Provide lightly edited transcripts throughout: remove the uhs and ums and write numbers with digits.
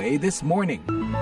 VOA This Morning.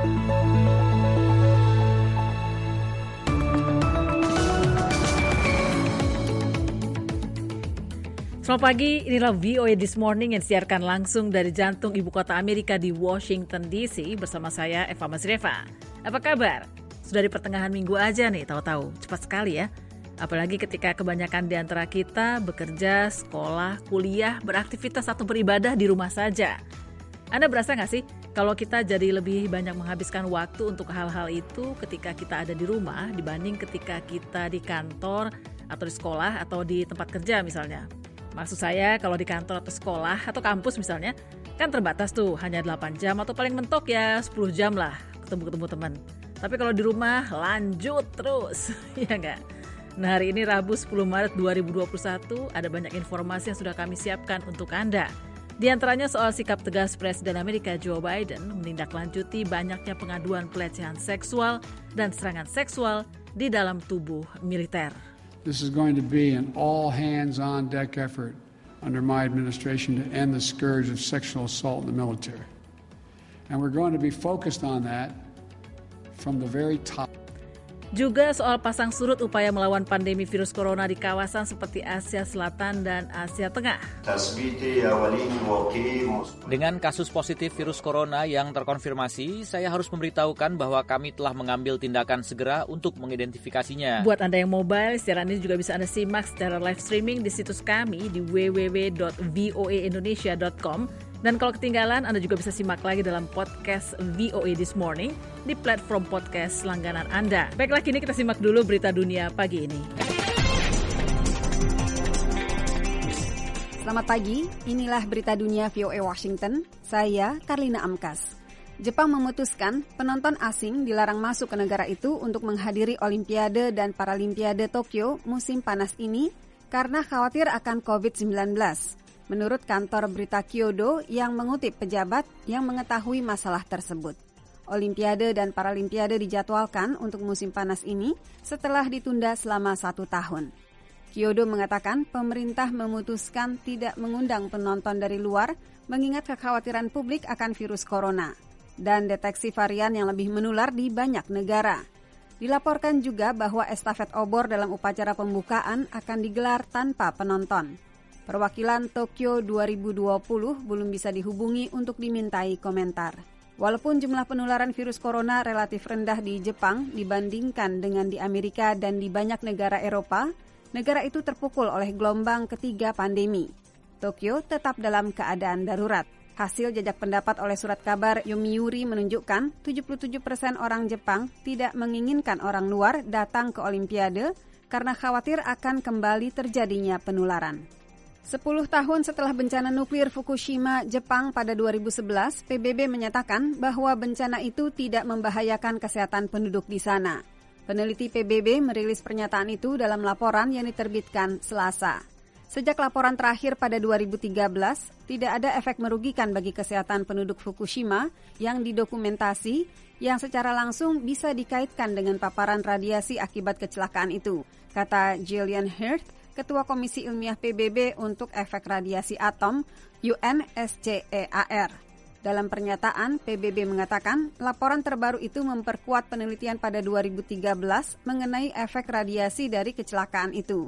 Selamat pagi, inilah VOA This Morning yang disiarkan langsung dari jantung ibu kota Amerika di Washington DC bersama saya Eva Masreva. Apa kabar? Sudah di pertengahan minggu aja nih, tahu-tahu cepat sekali ya. Apalagi ketika kebanyakan di antara kita bekerja, sekolah, kuliah, beraktivitas atau beribadah di rumah saja. Anda berasa nggak sih kalau kita jadi lebih banyak menghabiskan waktu untuk hal-hal itu ketika kita ada di rumah dibanding ketika kita di kantor atau di sekolah atau di tempat kerja misalnya? Maksud saya kalau di kantor atau sekolah atau kampus misalnya, kan terbatas tuh hanya 8 jam atau paling mentok ya 10 jam lah ketemu teman. Tapi kalau di rumah lanjut terus, ya nggak? Nah hari ini Rabu 10 Maret 2021 ada banyak informasi yang sudah kami siapkan untuk Anda. Di antaranya soal sikap tegas Presiden Amerika Joe Biden menindaklanjuti banyaknya pengaduan pelecehan seksual dan serangan seksual di dalam tubuh militer. This is going to be an all-hands-on-deck effort under my administration to end the scourge of sexual assault in the military. And we're going to be focused on that from the very top. Juga soal pasang surut upaya melawan pandemi virus corona di kawasan seperti Asia Selatan dan Asia Tengah. Dengan kasus positif virus corona yang terkonfirmasi, saya harus memberitahukan bahwa kami telah mengambil tindakan segera untuk mengidentifikasinya. Buat Anda yang mobile, siaran ini juga bisa Anda simak secara live streaming di situs kami di www.voaindonesia.com. Dan kalau ketinggalan, Anda juga bisa simak lagi dalam podcast VOA This Morning di platform podcast langganan Anda. Baiklah, kini kita simak dulu berita dunia pagi ini. Selamat pagi, inilah berita dunia VOA Washington. Saya Karlina Amkas. Jepang memutuskan penonton asing dilarang masuk ke negara itu untuk menghadiri Olimpiade dan Paralimpiade Tokyo musim panas ini karena khawatir akan COVID-19. Menurut kantor berita Kyodo yang mengutip pejabat yang mengetahui masalah tersebut. Olimpiade dan Paralimpiade dijadwalkan untuk musim panas ini setelah ditunda selama 1 tahun. Kyodo mengatakan pemerintah memutuskan tidak mengundang penonton dari luar mengingat kekhawatiran publik akan virus corona dan deteksi varian yang lebih menular di banyak negara. Dilaporkan juga bahwa estafet obor dalam upacara pembukaan akan digelar tanpa penonton. Perwakilan Tokyo 2020 belum bisa dihubungi untuk dimintai komentar. Walaupun jumlah penularan virus corona relatif rendah di Jepang dibandingkan dengan di Amerika dan di banyak negara Eropa, negara itu terpukul oleh gelombang ketiga pandemi. Tokyo tetap dalam keadaan darurat. Hasil jajak pendapat oleh surat kabar Yomiuri menunjukkan 77% orang Jepang tidak menginginkan orang luar datang ke Olimpiade karena khawatir akan kembali terjadinya penularan. 10 tahun setelah bencana nuklir Fukushima, Jepang pada 2011, PBB menyatakan bahwa bencana itu tidak membahayakan kesehatan penduduk di sana. Peneliti PBB merilis pernyataan itu dalam laporan yang diterbitkan Selasa. Sejak laporan terakhir pada 2013, tidak ada efek merugikan bagi kesehatan penduduk Fukushima yang didokumentasi yang secara langsung bisa dikaitkan dengan paparan radiasi akibat kecelakaan itu, kata Gillian Hirth, Ketua Komisi Ilmiah PBB untuk Efek Radiasi Atom UNSCEAR. Dalam pernyataan, PBB mengatakan laporan terbaru itu memperkuat penelitian pada 2013 mengenai efek radiasi dari kecelakaan itu.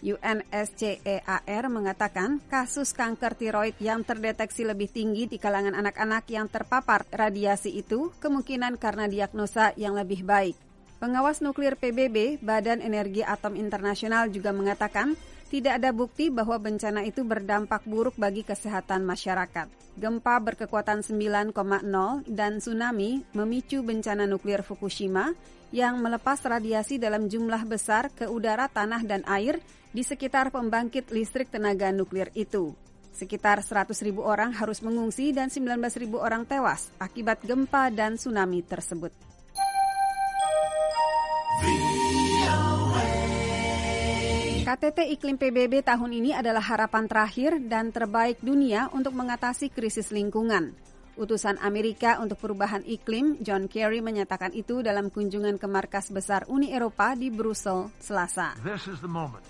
UNSCEAR mengatakan kasus kanker tiroid yang terdeteksi lebih tinggi di kalangan anak-anak yang terpapar radiasi itu kemungkinan karena diagnosa yang lebih baik. Pengawas nuklir PBB, Badan Energi Atom Internasional juga mengatakan tidak ada bukti bahwa bencana itu berdampak buruk bagi kesehatan masyarakat. Gempa berkekuatan 9,0 dan tsunami memicu bencana nuklir Fukushima yang melepas radiasi dalam jumlah besar ke udara, tanah, dan air di sekitar pembangkit listrik tenaga nuklir itu. Sekitar 100.000 orang harus mengungsi dan 19.000 orang tewas akibat gempa dan tsunami tersebut. KTT Iklim PBB tahun ini adalah harapan terakhir dan terbaik dunia untuk mengatasi krisis lingkungan. Utusan Amerika untuk perubahan iklim, John Kerry, menyatakan itu dalam kunjungan ke markas besar Uni Eropa di Brussel, Selasa. This is the moment.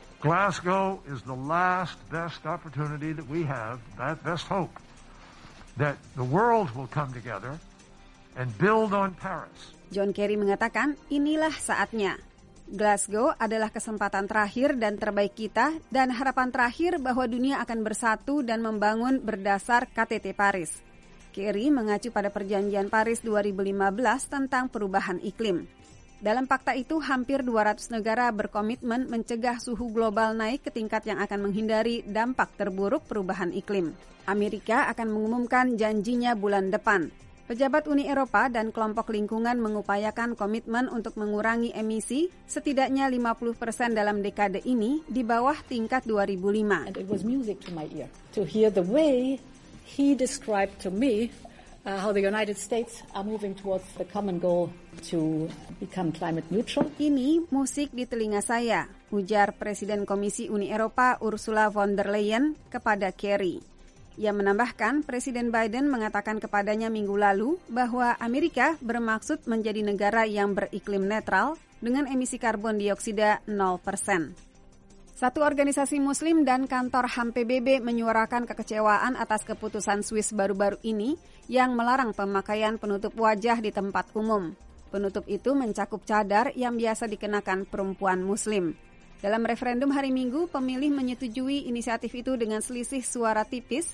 Glasgow is the last best opportunity that we have, that best hope. that the world will come together and build on Paris. John Kerry mengatakan, inilah saatnya. Glasgow adalah kesempatan terakhir dan terbaik kita dan harapan terakhir bahwa dunia akan bersatu dan membangun berdasar KTT Paris. Kerry mengacu pada perjanjian Paris 2015 tentang perubahan iklim. Dalam fakta itu, hampir 200 negara berkomitmen mencegah suhu global naik ke tingkat yang akan menghindari dampak terburuk perubahan iklim. Amerika akan mengumumkan janjinya bulan depan. Pejabat Uni Eropa dan kelompok lingkungan mengupayakan komitmen untuk mengurangi emisi setidaknya 50% dalam dekade ini di bawah tingkat 2005. And it was music to my ear to hear the way he described to me how the United States are moving towards the common goal to become climate neutral. Ini musik di telinga saya, ujar Presiden Komisi Uni Eropa Ursula von der Leyen kepada Kerry. Ia menambahkan, Presiden Biden mengatakan kepadanya minggu lalu bahwa Amerika bermaksud menjadi negara yang beriklim netral dengan emisi karbon dioksida 0%. Satu organisasi Muslim dan kantor HAM PBB menyuarakan kekecewaan atas keputusan Swiss baru-baru ini yang melarang pemakaian penutup wajah di tempat umum. Penutup itu mencakup cadar yang biasa dikenakan perempuan Muslim. Dalam referendum hari Minggu, pemilih menyetujui inisiatif itu dengan selisih suara tipis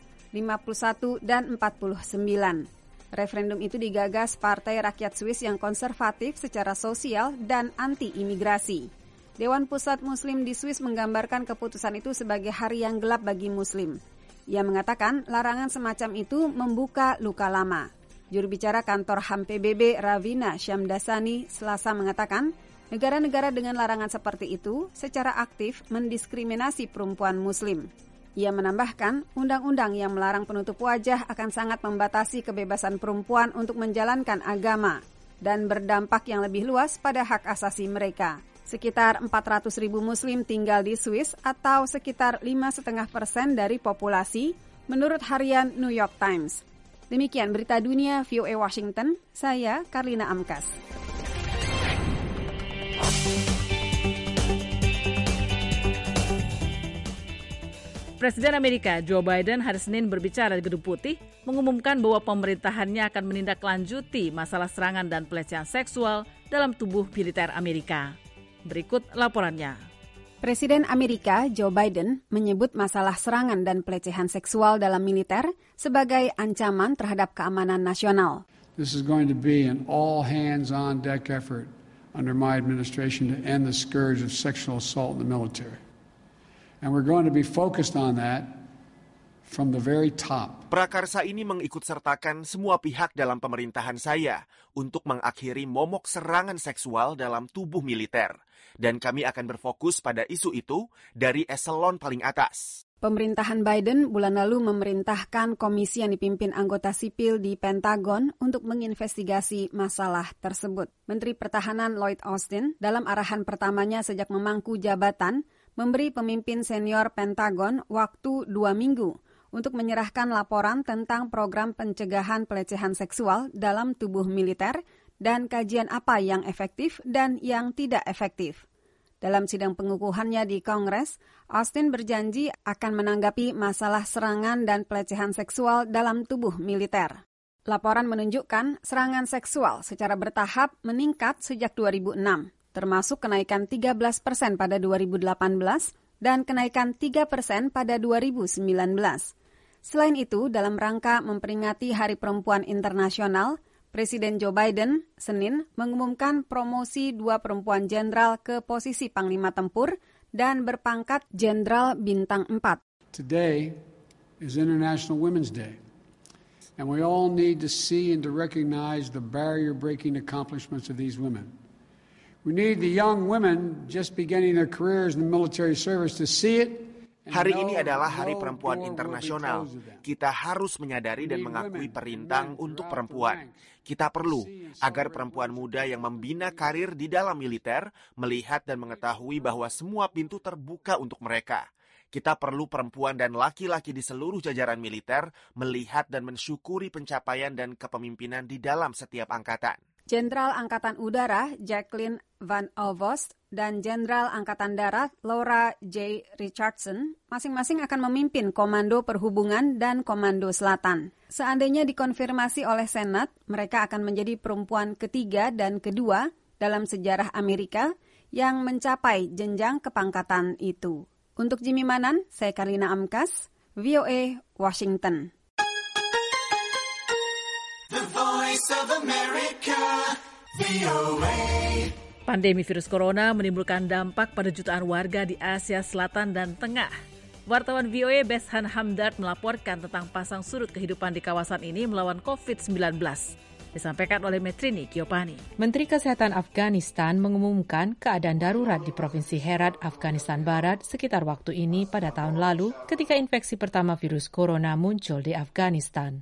51 dan 49. Referendum itu digagas Partai Rakyat Swiss yang konservatif secara sosial dan anti-imigrasi. Dewan Pusat Muslim di Swiss menggambarkan keputusan itu sebagai hari yang gelap bagi Muslim. Ia mengatakan larangan semacam itu membuka luka lama. Juru bicara kantor HAM PBB Ravina Shamdasani Selasa mengatakan, negara-negara dengan larangan seperti itu secara aktif mendiskriminasi perempuan Muslim. Ia menambahkan, undang-undang yang melarang penutup wajah akan sangat membatasi kebebasan perempuan untuk menjalankan agama dan berdampak yang lebih luas pada hak asasi mereka. Sekitar 400.000 Muslim tinggal di Swiss atau sekitar 5,5% dari populasi, menurut harian New York Times. Demikian berita dunia VOA Washington, saya Karlina Amkas. Presiden Amerika Joe Biden hari Senin berbicara di Gedung Putih, mengumumkan bahwa pemerintahannya akan menindaklanjuti masalah serangan dan pelecehan seksual dalam tubuh militer Amerika. Berikut laporannya. Presiden Amerika Joe Biden menyebut masalah serangan dan pelecehan seksual dalam militer sebagai ancaman terhadap keamanan nasional. This is going to be an all-hands-on-deck effort under my administration to end the scourge of sexual assault in the military. And we're going to be focused on that from the very top. Prakarsa ini mengikutsertakan semua pihak dalam pemerintahan saya untuk mengakhiri momok serangan seksual dalam tubuh militer. Dan kami akan berfokus pada isu itu dari eselon paling atas. Pemerintahan Biden bulan lalu memerintahkan komisi yang dipimpin anggota sipil di Pentagon untuk menginvestigasi masalah tersebut. Menteri Pertahanan Lloyd Austin dalam arahan pertamanya sejak memangku jabatan memberi pemimpin senior Pentagon waktu 2 minggu untuk menyerahkan laporan tentang program pencegahan pelecehan seksual dalam tubuh militer dan kajian apa yang efektif dan yang tidak efektif. Dalam sidang pengukuhannya di Kongres, Austin berjanji akan menanggapi masalah serangan dan pelecehan seksual dalam tubuh militer. Laporan menunjukkan serangan seksual secara bertahap meningkat sejak 2006, termasuk kenaikan 13% pada 2018 dan kenaikan 3% pada 2019. Selain itu, dalam rangka memperingati Hari Perempuan Internasional, Presiden Joe Biden Senin mengumumkan promosi 2 perempuan jenderal ke posisi Panglima Tempur dan berpangkat Jenderal Bintang 4. Today is International Women's Day, and we all need to see and to recognize the barrier-breaking accomplishments of these women. We need the young women just beginning their careers in the military service to see it. Hari ini adalah Hari Perempuan Internasional. Kita harus menyadari dan mengakui perintang untuk perempuan. Kita perlu agar perempuan muda yang membina karir di dalam militer melihat dan mengetahui bahwa semua pintu terbuka untuk mereka. Kita perlu perempuan dan laki-laki di seluruh jajaran militer melihat dan mensyukuri pencapaian dan kepemimpinan di dalam setiap angkatan. Jenderal Angkatan Udara Jacqueline Van Alvost dan Jenderal Angkatan Darat Laura J. Richardson masing-masing akan memimpin Komando Perhubungan dan Komando Selatan. Seandainya dikonfirmasi oleh Senat, mereka akan menjadi perempuan ketiga dan kedua dalam sejarah Amerika yang mencapai jenjang kepangkatan itu. Untuk Jimmy Manan, saya Karlina Amkas, VOA Washington. The Voice of America, VOA. Pandemi virus corona menimbulkan dampak pada jutaan warga di Asia Selatan dan Tengah. Wartawan VOA Beshan Hamdard melaporkan tentang pasang surut kehidupan di kawasan ini melawan COVID-19. Disampaikan oleh Metrini Kiopani. Menteri Kesehatan Afghanistan mengumumkan keadaan darurat di Provinsi Herat, Afghanistan Barat sekitar waktu ini pada tahun lalu ketika infeksi pertama virus corona muncul di Afghanistan.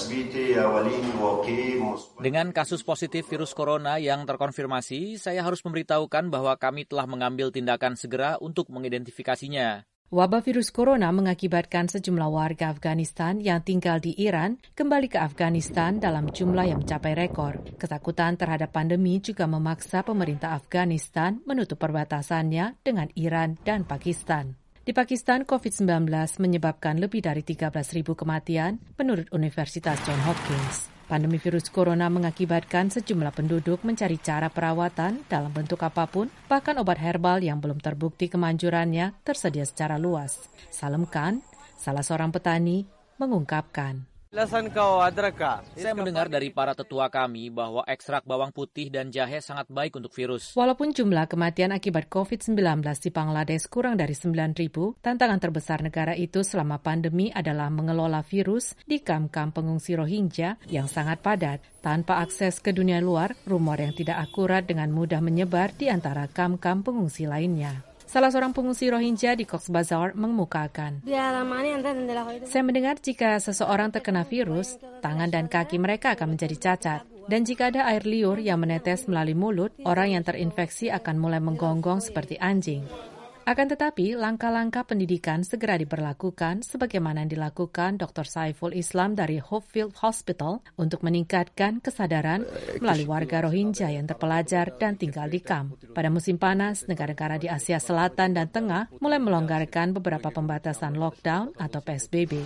Dengan kasus positif virus corona yang terkonfirmasi, saya harus memberitahukan bahwa kami telah mengambil tindakan segera untuk mengidentifikasinya. Wabah virus corona mengakibatkan sejumlah warga Afghanistan yang tinggal di Iran kembali ke Afghanistan dalam jumlah yang mencapai rekor. Ketakutan terhadap pandemi juga memaksa pemerintah Afghanistan menutup perbatasannya dengan Iran dan Pakistan. Di Pakistan, COVID-19 menyebabkan lebih dari 13.000 kematian menurut Universitas Johns Hopkins. Pandemi virus corona mengakibatkan sejumlah penduduk mencari cara perawatan dalam bentuk apapun, bahkan obat herbal yang belum terbukti kemanjurannya tersedia secara luas. Salem Khan, salah seorang petani, mengungkapkan. Saya mendengar dari para tetua kami bahwa ekstrak bawang putih dan jahe sangat baik untuk virus. Walaupun jumlah kematian akibat COVID-19 di Bangladesh kurang dari 9.000, tantangan terbesar negara itu selama pandemi adalah mengelola virus di kamp-kamp pengungsi Rohingya yang sangat padat. Tanpa akses ke dunia luar, rumor yang tidak akurat dengan mudah menyebar di antara kamp-kamp pengungsi lainnya. Salah seorang pengungsi Rohingya di Cox's Bazar mengemukakan, saya mendengar jika seseorang terkena virus, tangan dan kaki mereka akan menjadi cacat. Dan jika ada air liur yang menetes melalui mulut, orang yang terinfeksi akan mulai menggonggong seperti anjing. Akan tetapi, langkah-langkah pendidikan segera diberlakukan sebagaimana yang dilakukan Dr. Saiful Islam dari Hopefield Hospital untuk meningkatkan kesadaran melalui warga Rohingya yang terpelajar dan tinggal di kamp. Pada musim panas, negara-negara di Asia Selatan dan Tengah mulai melonggarkan beberapa pembatasan lockdown atau PSBB.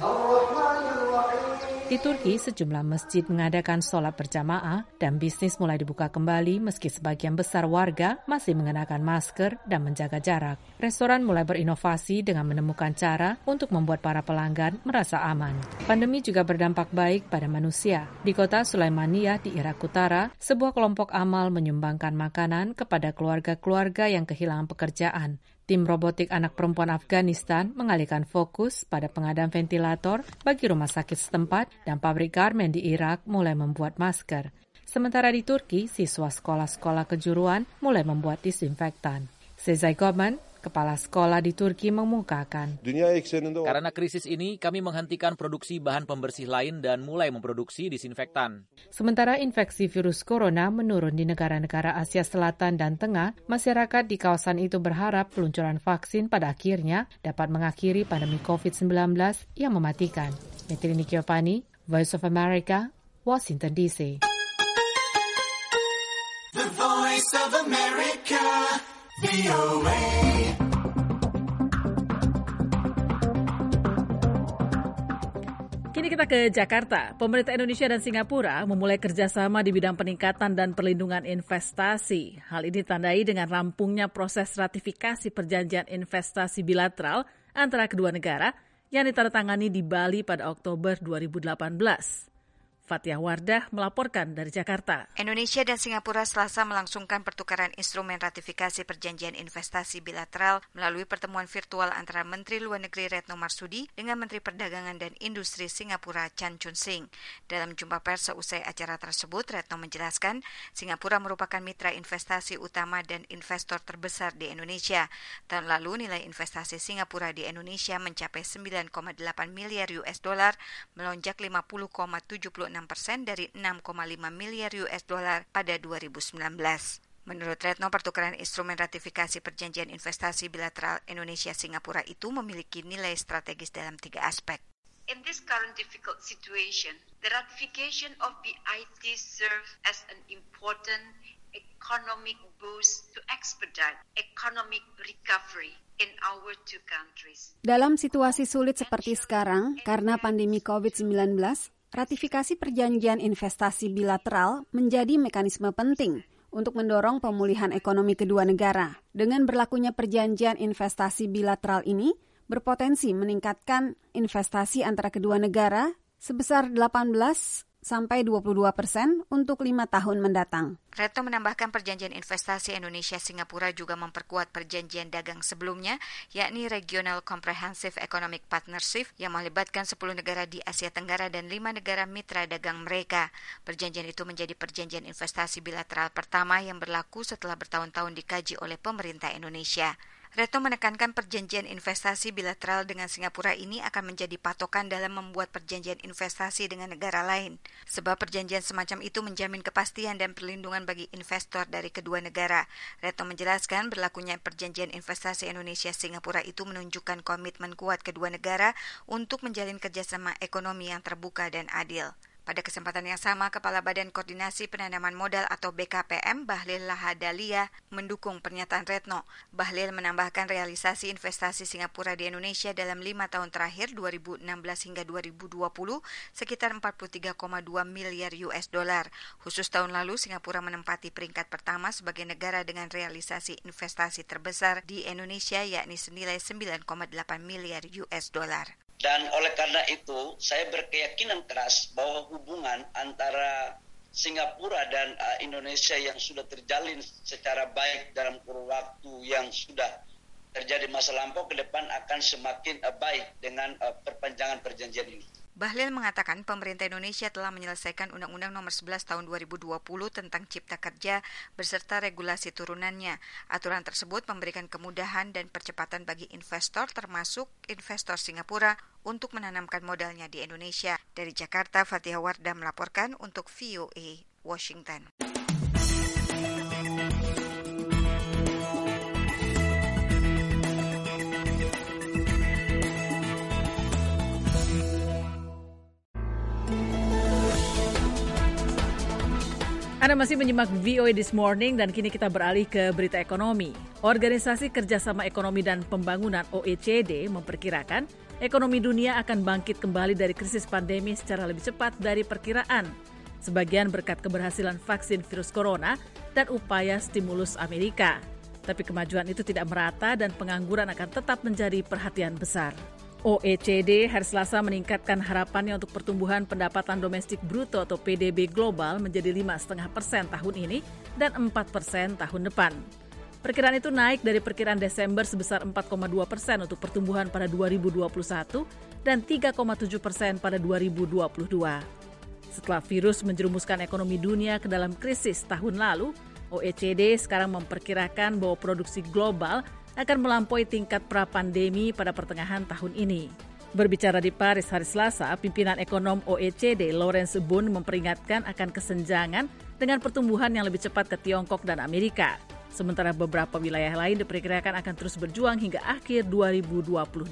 Di Turki, sejumlah masjid mengadakan sholat berjamaah dan bisnis mulai dibuka kembali meski sebagian besar warga masih mengenakan masker dan menjaga jarak. Restoran mulai berinovasi dengan menemukan cara untuk membuat para pelanggan merasa aman. Pandemi juga berdampak baik pada manusia. Di kota Sulaimaniyah di Irak Utara, sebuah kelompok amal menyumbangkan makanan kepada keluarga-keluarga yang kehilangan pekerjaan. Tim robotik anak perempuan Afghanistan mengalihkan fokus pada pengadaan ventilator bagi rumah sakit setempat dan pabrik garmen di Irak mulai membuat masker. Sementara di Turki, siswa sekolah-sekolah kejuruan mulai membuat disinfektan. Sezai Goman, kepala sekolah di Turki mengungkapkan, karena krisis ini, kami menghentikan produksi bahan pembersih lain dan mulai memproduksi disinfektan. Sementara infeksi virus corona menurun di negara-negara Asia Selatan dan Tengah, masyarakat di kawasan itu berharap peluncuran vaksin pada akhirnya dapat mengakhiri pandemi COVID-19 yang mematikan. Metrini Kiopani, Voice of America, Washington DC. The Voice of America, VOA. Kini kita ke Jakarta. Pemerintah Indonesia dan Singapura memulai kerjasama di bidang peningkatan dan perlindungan investasi. Hal ini ditandai dengan rampungnya proses ratifikasi perjanjian investasi bilateral antara kedua negara yang ditandatangani di Bali pada Oktober 2018. Fathia Wardah melaporkan dari Jakarta. Indonesia dan Singapura Selasa melangsungkan pertukaran instrumen ratifikasi perjanjian investasi bilateral melalui pertemuan virtual antara Menteri Luar Negeri Retno Marsudi dengan Menteri Perdagangan dan Industri Singapura Chan Chun Sing. Dalam jumpa pers seusai acara tersebut, Retno menjelaskan Singapura merupakan mitra investasi utama dan investor terbesar di Indonesia. Tahun lalu nilai investasi Singapura di Indonesia mencapai 9,8 miliar US dollar, melonjak 50,76% dari 6,5 miliar US dollar pada 2019. Menurut Retno, pertukaran instrumen ratifikasi perjanjian investasi bilateral Indonesia-Singapura itu memiliki nilai strategis dalam 3 aspek. In this current difficult situation, the ratification of BIT serves as an important economic boost to expedite economic recovery in our two countries. Dalam situasi sulit seperti sekarang, karena pandemi COVID-19, ratifikasi perjanjian investasi bilateral menjadi mekanisme penting untuk mendorong pemulihan ekonomi kedua negara. Dengan berlakunya perjanjian investasi bilateral ini, berpotensi meningkatkan investasi antara kedua negara sebesar 18-22% untuk 5 tahun mendatang. Retno menambahkan perjanjian investasi Indonesia-Singapura juga memperkuat perjanjian dagang sebelumnya, yakni Regional Comprehensive Economic Partnership yang melibatkan 10 negara di Asia Tenggara dan 5 negara mitra dagang mereka. Perjanjian itu menjadi perjanjian investasi bilateral pertama yang berlaku setelah bertahun-tahun dikaji oleh pemerintah Indonesia. Retno menekankan perjanjian investasi bilateral dengan Singapura ini akan menjadi patokan dalam membuat perjanjian investasi dengan negara lain. Sebab perjanjian semacam itu menjamin kepastian dan perlindungan bagi investor dari kedua negara. Retno menjelaskan berlakunya perjanjian investasi Indonesia-Singapura itu menunjukkan komitmen kuat kedua negara untuk menjalin kerjasama ekonomi yang terbuka dan adil. Pada kesempatan yang sama, Kepala Badan Koordinasi Penanaman Modal atau BKPM, Bahlil Lahadalia, mendukung pernyataan Retno. Bahlil menambahkan realisasi investasi Singapura di Indonesia dalam 5 tahun terakhir 2016 hingga 2020 sekitar 43,2 miliar US dollar. Khusus tahun lalu, Singapura menempati peringkat pertama sebagai negara dengan realisasi investasi terbesar di Indonesia, yakni senilai 9,8 miliar US dollar. Dan oleh karena itu, saya berkeyakinan keras bahwa hubungan antara Singapura dan Indonesia yang sudah terjalin secara baik dalam kurun waktu yang sudah terjadi masa lampau ke depan akan semakin baik dengan perpanjangan perjanjian ini. Bahlil mengatakan pemerintah Indonesia telah menyelesaikan Undang-Undang Nomor 11 Tahun 2020 tentang Cipta Kerja beserta regulasi turunannya. Aturan tersebut memberikan kemudahan dan percepatan bagi investor termasuk investor Singapura untuk menanamkan modalnya di Indonesia. Dari Jakarta, Fatihah Wardah melaporkan untuk VOA Washington. Anda masih menyimak VOA This Morning dan kini kita beralih ke berita ekonomi. Organisasi Kerjasama Ekonomi dan Pembangunan OECD memperkirakan ekonomi dunia akan bangkit kembali dari krisis pandemi secara lebih cepat dari perkiraan. Sebagian berkat keberhasilan vaksin virus corona dan upaya stimulus Amerika. Tapi kemajuan itu tidak merata dan pengangguran akan tetap menjadi perhatian besar. OECD hari Selasa meningkatkan harapannya untuk pertumbuhan pendapatan domestik bruto atau PDB global menjadi 5,5% tahun ini dan 4% tahun depan. Perkiraan itu naik dari perkiraan Desember sebesar 4,2% untuk pertumbuhan pada 2021 dan 3,7% pada 2022. Setelah virus menjerumuskan ekonomi dunia ke dalam krisis tahun lalu, OECD sekarang memperkirakan bahwa produksi global akan melampaui tingkat pra-pandemi pada pertengahan tahun ini. Berbicara di Paris hari Selasa, pimpinan ekonom OECD Laurence Boone memperingatkan akan kesenjangan dengan pertumbuhan yang lebih cepat ke Tiongkok dan Amerika. Sementara beberapa wilayah lain diperkirakan akan terus berjuang hingga akhir 2022.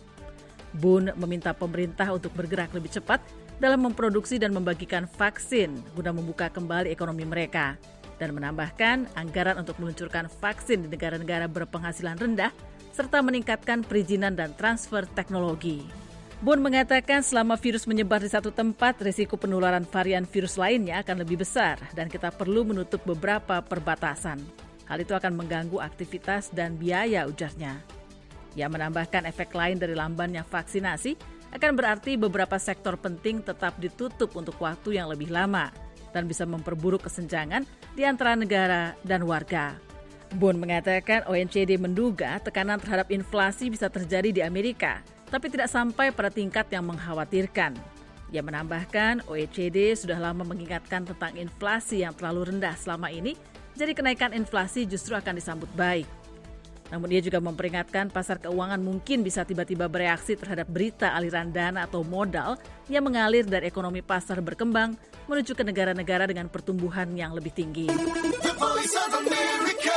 Boone meminta pemerintah untuk bergerak lebih cepat dalam memproduksi dan membagikan vaksin guna membuka kembali ekonomi mereka. Dan menambahkan anggaran untuk meluncurkan vaksin di negara-negara berpenghasilan rendah serta meningkatkan perizinan dan transfer teknologi. Boone mengatakan selama virus menyebar di satu tempat, risiko penularan varian virus lainnya akan lebih besar dan kita perlu menutup beberapa perbatasan. Hal itu akan mengganggu aktivitas dan biaya, ujarnya. Ia menambahkan efek lain dari lambannya vaksinasi akan berarti beberapa sektor penting tetap ditutup untuk waktu yang lebih lama dan bisa memperburuk kesenjangan di antara negara dan warga. Boone mengatakan OECD menduga tekanan terhadap inflasi bisa terjadi di Amerika, tapi tidak sampai pada tingkat yang mengkhawatirkan. Ia menambahkan OECD sudah lama mengingatkan tentang inflasi yang terlalu rendah selama ini, jadi kenaikan inflasi justru akan disambut baik. Namun ia juga memperingatkan pasar keuangan mungkin bisa tiba-tiba bereaksi terhadap berita aliran dana atau modal yang mengalir dari ekonomi pasar berkembang menuju ke negara-negara dengan pertumbuhan yang lebih tinggi. The Voice of America,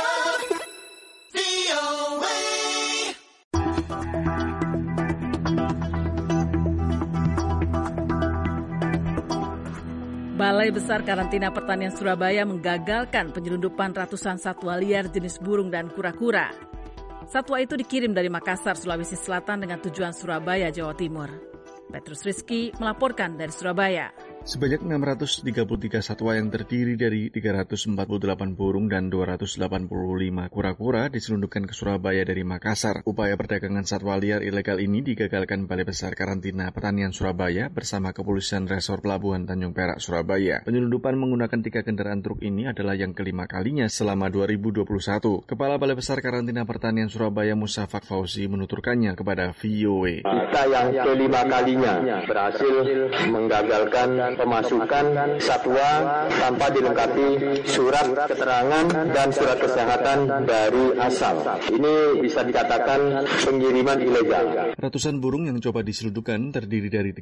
VOA. Balai Besar Karantina Pertanian Surabaya menggagalkan penyelundupan ratusan satwa liar jenis burung dan kura-kura. Satwa itu dikirim dari Makassar, Sulawesi Selatan dengan tujuan Surabaya, Jawa Timur. Petrus Rizky melaporkan dari Surabaya. Sebanyak 633 satwa yang terdiri dari 348 burung dan 285 kura-kura diselundupkan ke Surabaya dari Makassar. Upaya perdagangan satwa liar ilegal ini digagalkan Balai Besar Karantina Pertanian Surabaya bersama Kepolisian Resor Pelabuhan Tanjung Perak, Surabaya. Penyelundupan menggunakan 3 kendaraan truk ini adalah yang kelima kalinya selama 2021. Kepala Balai Besar Karantina Pertanian Surabaya Musafak Fauzi menuturkannya kepada VOA. Kita yang kelima kalinya berhasil menggagalkan pemasukan satwa tanpa dilengkapi surat keterangan dan surat kesehatan dari asal. Ini bisa dikatakan pengiriman ilegal. Ratusan burung yang coba diselundupkan terdiri dari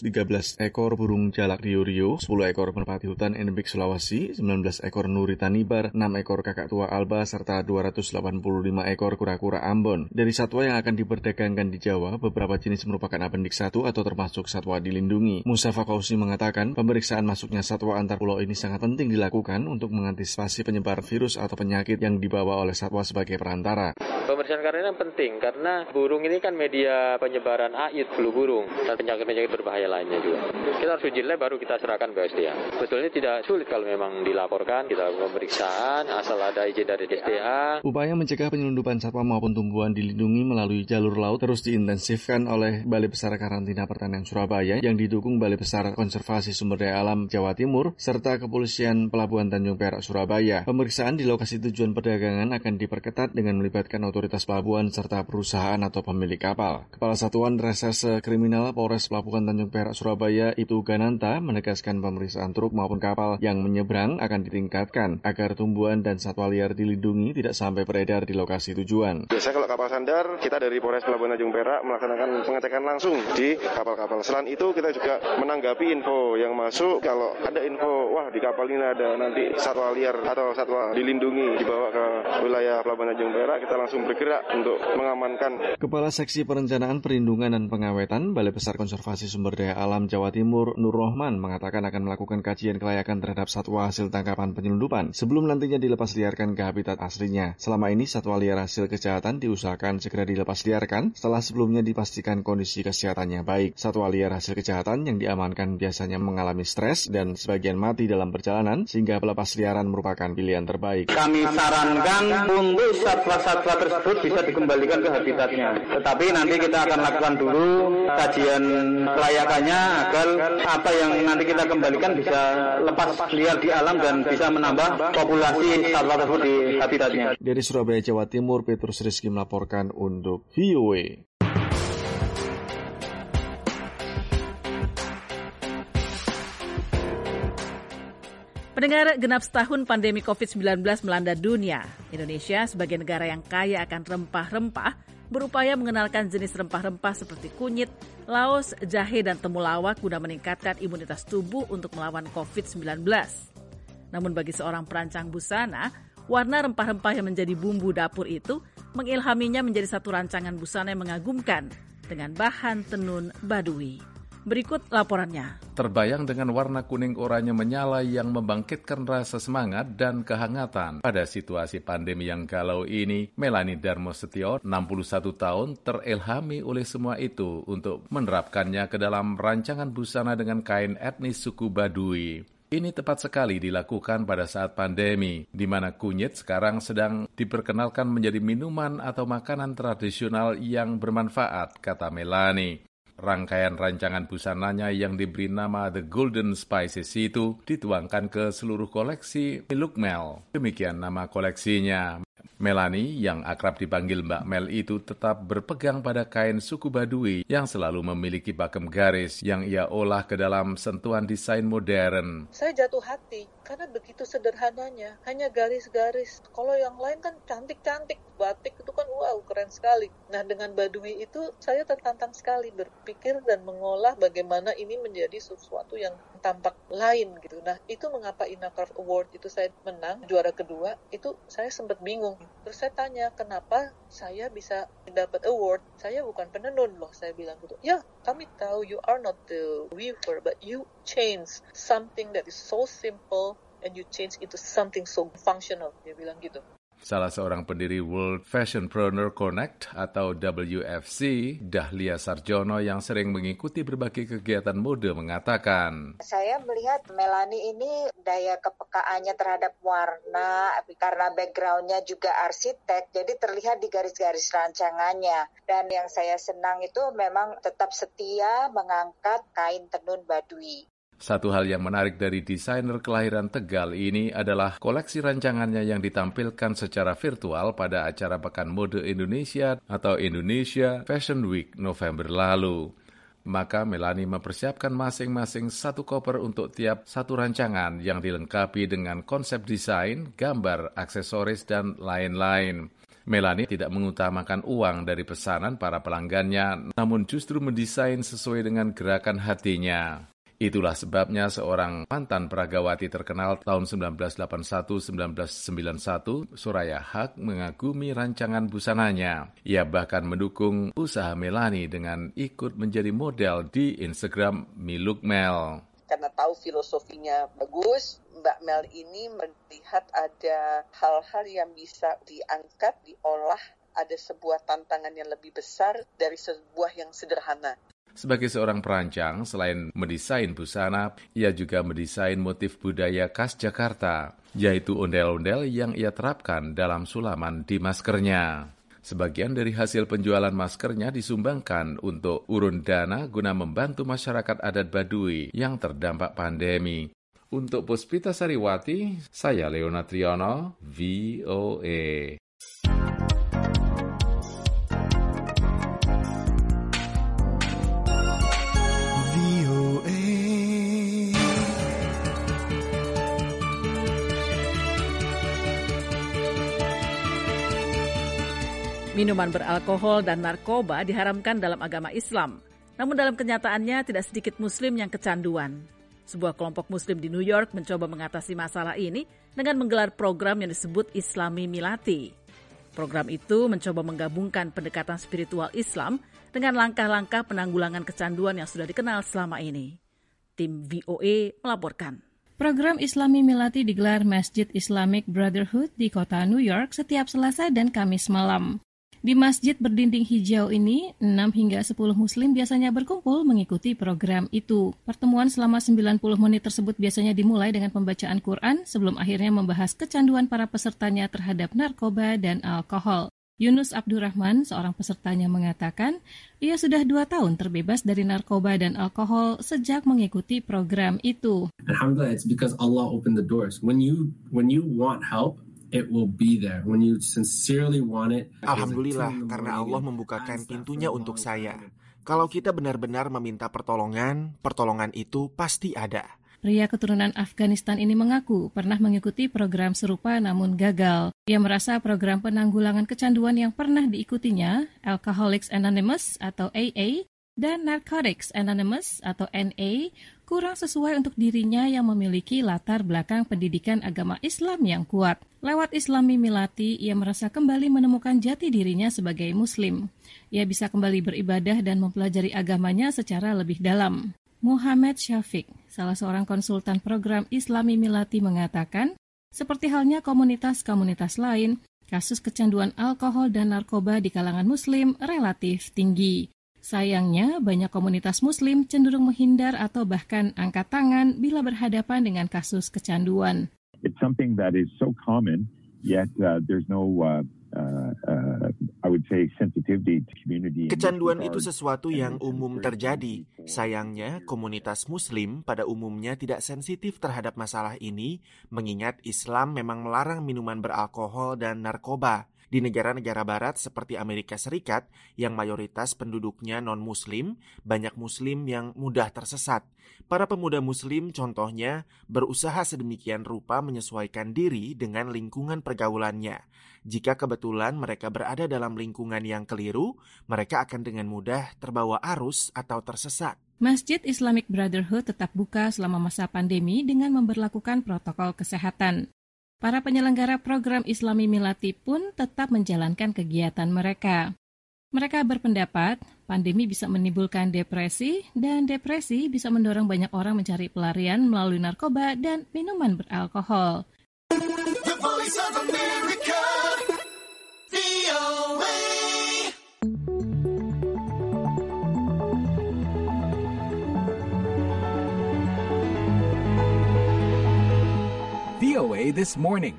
313 ekor burung jalak rio-rio, 10 ekor merpati hutan endemik Sulawesi, 19 ekor nuri tanibar, 6 ekor kakak tua alba, serta 285 ekor kura-kura Ambon. Dari satwa yang akan diperdagangkan di Jawa, beberapa jenis merupakan apendik 1 atau termasuk satwa dilindungi. Musafak Fauzi mengatakan pemeriksaan masuknya satwa antar pulau ini sangat penting dilakukan untuk mengantisipasi penyebar virus atau penyakit yang dibawa oleh satwa sebagai perantara. Pemeriksaan karantina penting karena burung ini kan media penyebaran AIDS, flu burung, dan penyakit-penyakit berbahaya lainnya juga. Kita harus uji lab baru kita serahkan ke SDA. Betulnya tidak sulit kalau memang dilaporkan, kita pemeriksaan asal ada izin dari SDA. Upaya mencegah penyelundupan satwa maupun tumbuhan dilindungi melalui jalur laut terus diintensifkan oleh Balai Besar Karantina Pertanian Surabaya yang didukung Balai Besar Konservasi Sumber Daya Alam Jawa Timur serta Kepolisian Pelabuhan Tanjung Perak, Surabaya. Pemeriksaan di lokasi tujuan perdagangan akan diperketat dengan melibatkan otoritas pelabuhan serta perusahaan atau pemilik kapal. Kepala Satuan Reserse Kriminal Polres Pelabuhan Tanjung Perak, Surabaya, Ibtu Gananta, menegaskan pemeriksaan truk maupun kapal yang menyeberang akan ditingkatkan agar tumbuhan dan satwa liar dilindungi tidak sampai beredar di lokasi tujuan. Biasanya kalau kapal sandar, kita dari Polres Pelabuhan Tanjung Perak melaksanakan pengecekan langsung di kapal-kapal. Selain itu, kita juga menanggapi info yang masuk. Kalau ada info, wah di kapal ini ada nanti satwa liar atau satwa dilindungi dibawa ke wilayah Pelabuhan Tanjung Perak, kita langsung bergerak untuk mengamankan. Kepala Seksi Perencanaan Perlindungan dan Pengawetan Balai Besar Konservasi Sumber Daya Alam Jawa Timur Nur Rohman mengatakan akan melakukan kajian kelayakan terhadap satwa hasil tangkapan penyelundupan sebelum nantinya dilepas liarkan ke habitat aslinya. Selama ini satwa liar hasil kejahatan diusahakan segera dilepas liarkan setelah sebelumnya dipastikan kondisi kesehatannya baik. Satwa liar hasil kejahatan yang diamankan biasanya mengalami stres dan sebagian mati dalam perjalanan sehingga pelepas liaran merupakan pilihan terbaik. Kami sarankan untuk satwa-satwa tersebut bisa dikembalikan ke habitatnya. Tetapi nanti kita akan lakukan dulu kajian kelayakannya agar apa yang nanti kita kembalikan bisa lepas liar di alam dan bisa menambah populasi satwa tersebut di habitatnya. Dari Surabaya, Jawa Timur, Petrus Rizky melaporkan untuk VOA. Pendengar, genap setahun pandemi COVID-19 melanda dunia. Indonesia sebagai negara yang kaya akan rempah-rempah berupaya mengenalkan jenis rempah-rempah seperti kunyit, laos, jahe, dan temulawak guna meningkatkan imunitas tubuh untuk melawan COVID-19. Namun bagi seorang perancang busana, warna rempah-rempah yang menjadi bumbu dapur itu mengilhaminya menjadi satu rancangan busana yang mengagumkan dengan bahan tenun Baduy. Berikut laporannya. Terbayang dengan warna kuning oranye menyala yang membangkitkan rasa semangat dan kehangatan. Pada situasi pandemi yang galau ini, Melani Darmosetio, 61 tahun, terilhami oleh semua itu untuk menerapkannya ke dalam rancangan busana dengan kain etnis suku Baduy. Ini tepat sekali dilakukan pada saat pandemi, di mana kunyit sekarang sedang diperkenalkan menjadi minuman atau makanan tradisional yang bermanfaat, kata Melani. Rangkaian rancangan busananya yang diberi nama The Golden Spices itu dituangkan ke seluruh koleksi Miluk Mel. Demikian nama koleksinya. Melani, yang akrab dipanggil Mbak Mel itu tetap berpegang pada kain suku Baduy yang selalu memiliki pakem garis yang ia olah ke dalam sentuhan desain modern. Saya jatuh hati karena begitu sederhananya, hanya garis-garis. Kalau yang lain kan cantik-cantik, batik itu kan wow, keren sekali. Nah, dengan Badui itu saya tertantang sekali berpikir dan mengolah bagaimana ini menjadi sesuatu yang tampak lain gitu. Nah, itu mengapa Inacraft Award itu saya menang, juara kedua, itu saya sempat bingung. Terus saya tanya, kenapa saya bisa dapat award? Saya bukan penenun loh, saya bilang gitu. Ya, kami tahu you are not the weaver, but you change something that is so simple and you change into something so functional, dia bilang gitu. Salah seorang pendiri World Fashionpreneur Connect atau WFC, Dahlia Sarjono yang sering mengikuti berbagai kegiatan mode mengatakan, saya melihat Melanie ini daya kepekaannya terhadap warna, karena background-nya juga arsitek, jadi terlihat di garis-garis rancangannya. Dan yang saya senang itu memang tetap setia mengangkat kain tenun Badui. Satu hal yang menarik dari desainer kelahiran Tegal ini adalah koleksi rancangannya yang ditampilkan secara virtual pada acara Pekan Mode Indonesia atau Indonesia Fashion Week November lalu. Maka Melanie mempersiapkan masing-masing satu koper untuk tiap satu rancangan yang dilengkapi dengan konsep desain, gambar, aksesoris, dan lain-lain. Melanie tidak mengutamakan uang dari pesanan para pelanggannya, namun justru mendesain sesuai dengan gerakan hatinya. Itulah sebabnya seorang mantan peragawati terkenal tahun 1981-1991, Soraya Haq, mengagumi rancangan busananya. Ia bahkan mendukung usaha Melanie dengan ikut menjadi model di Instagram @milukmel. Karena tahu filosofinya bagus, Mbak Mel ini melihat ada hal-hal yang bisa diangkat, diolah, ada sebuah tantangan yang lebih besar dari sebuah yang sederhana. Sebagai seorang perancang, selain mendesain busana, ia juga mendesain motif budaya khas Jakarta, yaitu ondel-ondel yang ia terapkan dalam sulaman di maskernya. Sebagian dari hasil penjualan maskernya disumbangkan untuk urun dana guna membantu masyarakat adat Baduy yang terdampak pandemi. Untuk Puspita Sariwati, saya Leona Triono, VOA. Minuman beralkohol dan narkoba diharamkan dalam agama Islam. Namun dalam kenyataannya tidak sedikit Muslim yang kecanduan. Sebuah kelompok Muslim di New York mencoba mengatasi masalah ini dengan menggelar program yang disebut Islami Milati. Program itu mencoba menggabungkan pendekatan spiritual Islam dengan langkah-langkah penanggulangan kecanduan yang sudah dikenal selama ini. Tim VOA melaporkan. Program Islami Milati digelar Masjid Islamic Brotherhood di kota New York setiap Selasa dan Kamis malam. Di masjid berdinding hijau ini, 6 hingga 10 Muslim biasanya berkumpul mengikuti program itu. Pertemuan selama 90 menit tersebut biasanya dimulai dengan pembacaan Quran sebelum akhirnya membahas kecanduan para pesertanya terhadap narkoba dan alkohol. Yunus Abdurrahman, seorang pesertanya, mengatakan ia sudah 2 tahun terbebas dari narkoba dan alkohol sejak mengikuti program itu. Alhamdulillah, it's because Allah opened the doors. When you want help, it will be there. When you sincerely want it. Alhamdulillah, karena Allah membukakan pintunya untuk saya. Kalau kita benar-benar meminta pertolongan, pertolongan itu pasti ada. Pria keturunan Afghanistan ini mengaku pernah mengikuti program serupa namun gagal. Ia merasa program penanggulangan kecanduan yang pernah diikutinya, Alcoholics Anonymous atau AA, dan Narcotics Anonymous atau NA, kurang sesuai untuk dirinya yang memiliki latar belakang pendidikan agama Islam yang kuat. Lewat Islami Milati, ia merasa kembali menemukan jati dirinya sebagai Muslim. Ia bisa kembali beribadah dan mempelajari agamanya secara lebih dalam. Muhammad Syafiq, salah seorang konsultan program Islami Milati, mengatakan, seperti halnya komunitas-komunitas lain, kasus kecanduan alkohol dan narkoba di kalangan Muslim relatif tinggi. Sayangnya, banyak komunitas Muslim cenderung menghindar atau bahkan angkat tangan bila berhadapan dengan kasus kecanduan. It's something that is so common, yet there's no, I would say, sensitivity to community. Kecanduan itu sesuatu yang umum terjadi. Sayangnya, komunitas Muslim pada umumnya tidak sensitif terhadap masalah ini, mengingat Islam memang melarang minuman beralkohol dan narkoba. Di negara-negara barat seperti Amerika Serikat yang mayoritas penduduknya non-muslim, banyak muslim yang mudah tersesat. Para pemuda muslim contohnya berusaha sedemikian rupa menyesuaikan diri dengan lingkungan pergaulannya. Jika kebetulan mereka berada dalam lingkungan yang keliru, mereka akan dengan mudah terbawa arus atau tersesat. Masjid Islamic Brotherhood tetap buka selama masa pandemi dengan memberlakukan protokol kesehatan. Para penyelenggara program Islami Milati pun tetap menjalankan kegiatan mereka. Mereka berpendapat pandemi bisa menimbulkan depresi, dan depresi bisa mendorong banyak orang mencari pelarian melalui narkoba dan minuman beralkohol. The Voice of America, VOA. VOA This Morning.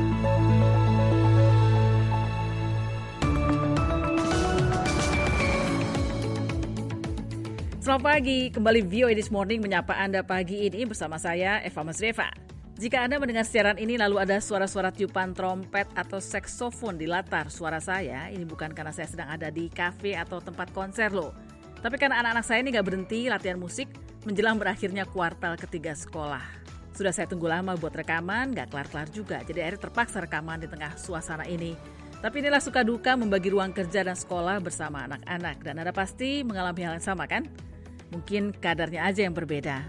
Selamat pagi, kembali VOA This Morning menyapa Anda pagi ini bersama saya Eva Masreva. Jika Anda mendengar siaran ini lalu ada suara-suara tiupan trompet atau saksofon di latar suara saya, ini bukan karena saya sedang ada di kafe atau tempat konser loh. Tapi karena anak-anak saya ini gak berhenti latihan musik menjelang berakhirnya kuartal ketiga sekolah. Sudah saya tunggu lama buat rekaman, gak kelar-kelar juga. Jadi akhirnya terpaksa rekaman di tengah suasana ini. Tapi inilah suka duka membagi ruang kerja dan sekolah bersama anak-anak. Dan Anda pasti mengalami hal yang sama kan? Mungkin kadarnya aja yang berbeda.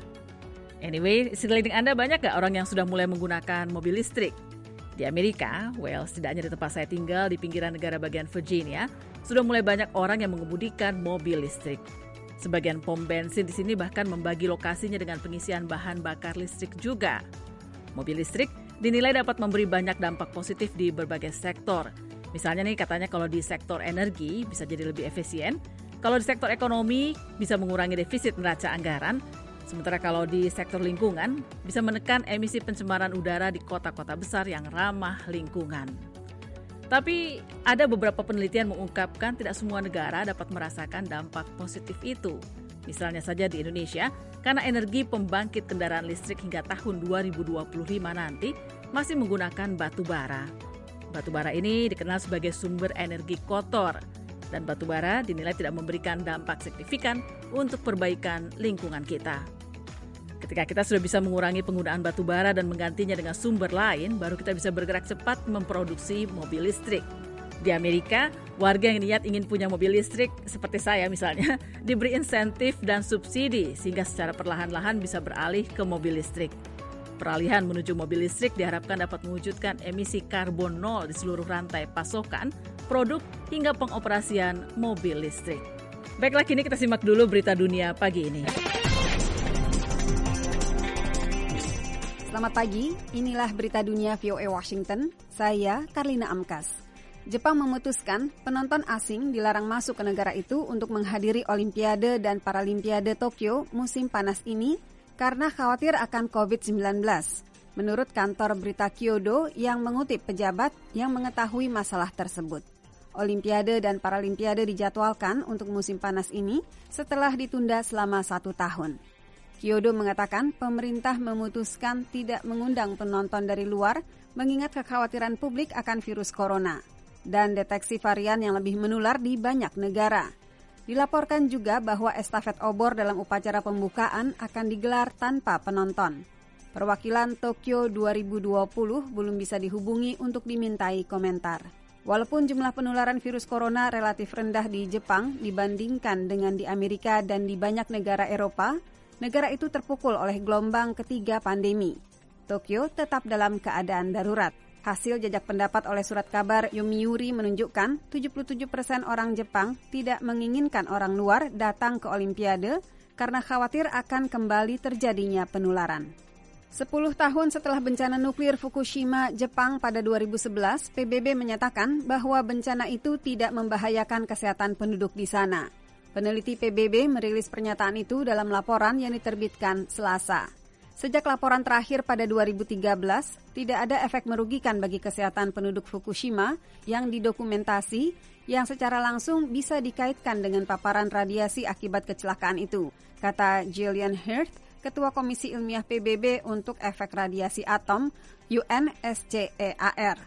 Anyway, sekeliling Anda banyak gak orang yang sudah mulai menggunakan mobil listrik? Di Amerika, setidaknya di tempat saya tinggal di pinggiran negara bagian Virginia, sudah mulai banyak orang yang mengemudikan mobil listrik. Sebagian pom bensin di sini bahkan membagi lokasinya dengan pengisian bahan bakar listrik juga. Mobil listrik dinilai dapat memberi banyak dampak positif di berbagai sektor. Misalnya nih katanya kalau di sektor energi bisa jadi lebih efisien, kalau di sektor ekonomi bisa mengurangi defisit neraca anggaran, sementara kalau di sektor lingkungan bisa menekan emisi pencemaran udara di kota-kota besar yang ramah lingkungan. Tapi ada beberapa penelitian mengungkapkan tidak semua negara dapat merasakan dampak positif itu. Misalnya saja di Indonesia, karena energi pembangkit kendaraan listrik hingga tahun 2025 nanti masih menggunakan batu bara. Batu bara ini dikenal sebagai sumber energi kotor, dan batu bara dinilai tidak memberikan dampak signifikan untuk perbaikan lingkungan kita. Ketika kita sudah bisa mengurangi penggunaan batu bara dan menggantinya dengan sumber lain, baru kita bisa bergerak cepat memproduksi mobil listrik. Di Amerika, warga yang niat ingin punya mobil listrik, seperti saya misalnya, diberi insentif dan subsidi sehingga secara perlahan-lahan bisa beralih ke mobil listrik. Peralihan menuju mobil listrik diharapkan dapat mewujudkan emisi karbon nol di seluruh rantai pasokan, produk, hingga pengoperasian mobil listrik. Baiklah, kini kita simak dulu berita dunia pagi ini. Selamat pagi, inilah berita dunia VOA Washington. Saya Karlina Amkas. Jepang memutuskan penonton asing dilarang masuk ke negara itu untuk menghadiri Olimpiade dan Paralimpiade Tokyo musim panas ini karena khawatir akan COVID-19. Menurut kantor berita Kyodo yang mengutip pejabat yang mengetahui masalah tersebut. Olimpiade dan Paralimpiade dijadwalkan untuk musim panas ini setelah ditunda selama 1 tahun. Kyodo mengatakan pemerintah memutuskan tidak mengundang penonton dari luar mengingat kekhawatiran publik akan virus corona dan deteksi varian yang lebih menular di banyak negara. Dilaporkan juga bahwa estafet obor dalam upacara pembukaan akan digelar tanpa penonton. Perwakilan Tokyo 2020 belum bisa dihubungi untuk dimintai komentar. Walaupun jumlah penularan virus corona relatif rendah di Jepang dibandingkan dengan di Amerika dan di banyak negara Eropa, negara itu terpukul oleh gelombang ketiga pandemi. Tokyo tetap dalam keadaan darurat. Hasil jajak pendapat oleh surat kabar Yomiuri menunjukkan 77% orang Jepang tidak menginginkan orang luar datang ke Olimpiade karena khawatir akan kembali terjadinya penularan. 10 tahun setelah bencana nuklir Fukushima, Jepang pada 2011, PBB menyatakan bahwa bencana itu tidak membahayakan kesehatan penduduk di sana. Peneliti PBB merilis pernyataan itu dalam laporan yang diterbitkan Selasa. Sejak laporan terakhir pada 2013, tidak ada efek merugikan bagi kesehatan penduduk Fukushima yang didokumentasi yang secara langsung bisa dikaitkan dengan paparan radiasi akibat kecelakaan itu, kata Gillian Hirth, Ketua Komisi Ilmiah PBB untuk Efek Radiasi Atom UNSCEAR.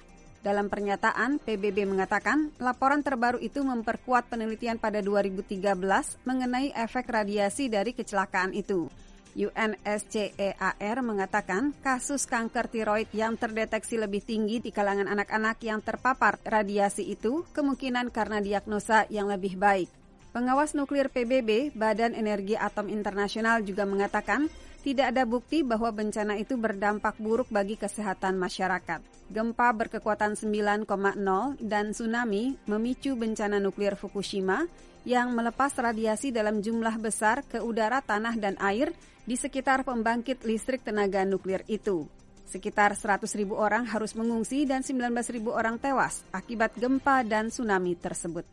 Dalam pernyataan, PBB mengatakan laporan terbaru itu memperkuat penelitian pada 2013 mengenai efek radiasi dari kecelakaan itu. UNSCEAR mengatakan kasus kanker tiroid yang terdeteksi lebih tinggi di kalangan anak-anak yang terpapar radiasi itu kemungkinan karena diagnosa yang lebih baik. Pengawas nuklir PBB, Badan Energi Atom Internasional juga mengatakan tidak ada bukti bahwa bencana itu berdampak buruk bagi kesehatan masyarakat. Gempa berkekuatan 9,0 dan tsunami memicu bencana nuklir Fukushima yang melepas radiasi dalam jumlah besar ke udara, tanah, dan air di sekitar pembangkit listrik tenaga nuklir itu. Sekitar 100.000 orang harus mengungsi dan 19.000 orang tewas akibat gempa dan tsunami tersebut.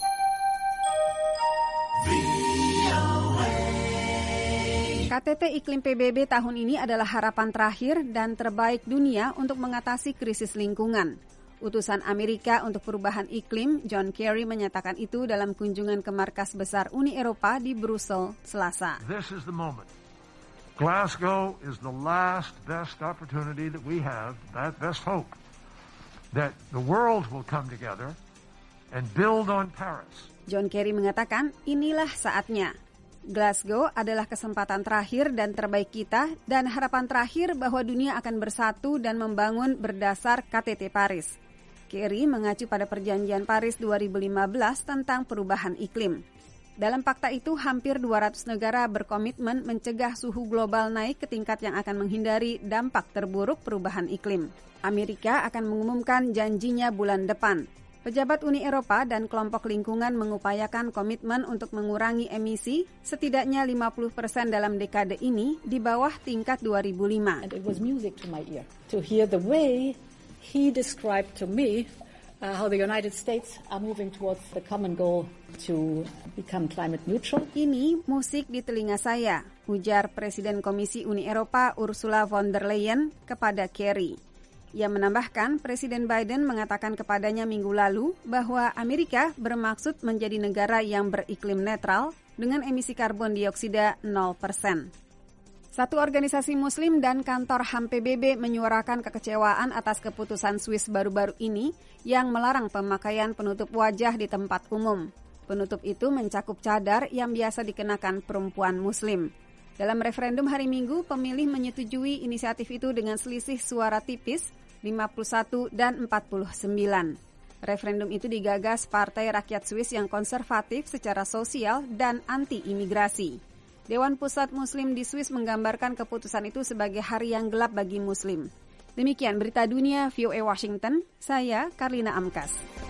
KTT Iklim PBB tahun ini adalah harapan terakhir dan terbaik dunia untuk mengatasi krisis lingkungan. Utusan Amerika untuk perubahan iklim, John Kerry, menyatakan itu dalam kunjungan ke markas besar Uni Eropa di Brussel, Selasa. This is the moment. Glasgow is the last best opportunity that we have, that best hope, that the world will come together and build on Paris. John Kerry mengatakan, inilah saatnya. Glasgow adalah kesempatan terakhir dan terbaik kita dan harapan terakhir bahwa dunia akan bersatu dan membangun berdasar KTT Paris. Kerry mengacu pada perjanjian Paris 2015 tentang perubahan iklim. Dalam fakta itu, hampir 200 negara berkomitmen mencegah suhu global naik ke tingkat yang akan menghindari dampak terburuk perubahan iklim. Amerika akan mengumumkan janjinya bulan depan. Pejabat Uni Eropa dan kelompok lingkungan mengupayakan komitmen untuk mengurangi emisi setidaknya 50% dalam dekade ini di bawah tingkat 2005. And it was music to my ear to hear the way he described to me how the United States are moving towards the common goal to become climate neutral. Ini musik di telinga saya, ujar Presiden Komisi Uni Eropa Ursula von der Leyen kepada Kerry. Ia menambahkan, Presiden Biden mengatakan kepadanya minggu lalu bahwa Amerika bermaksud menjadi negara yang beriklim netral dengan emisi karbon dioksida 0%. Satu organisasi Muslim dan kantor HAM PBB menyuarakan kekecewaan atas keputusan Swiss baru-baru ini yang melarang pemakaian penutup wajah di tempat umum. Penutup itu mencakup cadar yang biasa dikenakan perempuan Muslim. Dalam referendum hari Minggu, pemilih menyetujui inisiatif itu dengan selisih suara tipis 51 dan 49. Referendum itu digagas Partai Rakyat Swiss yang konservatif secara sosial dan anti-imigrasi. Dewan Pusat Muslim di Swiss menggambarkan keputusan itu sebagai hari yang gelap bagi Muslim. Demikian berita dunia VOA Washington, saya Karlina Amkas.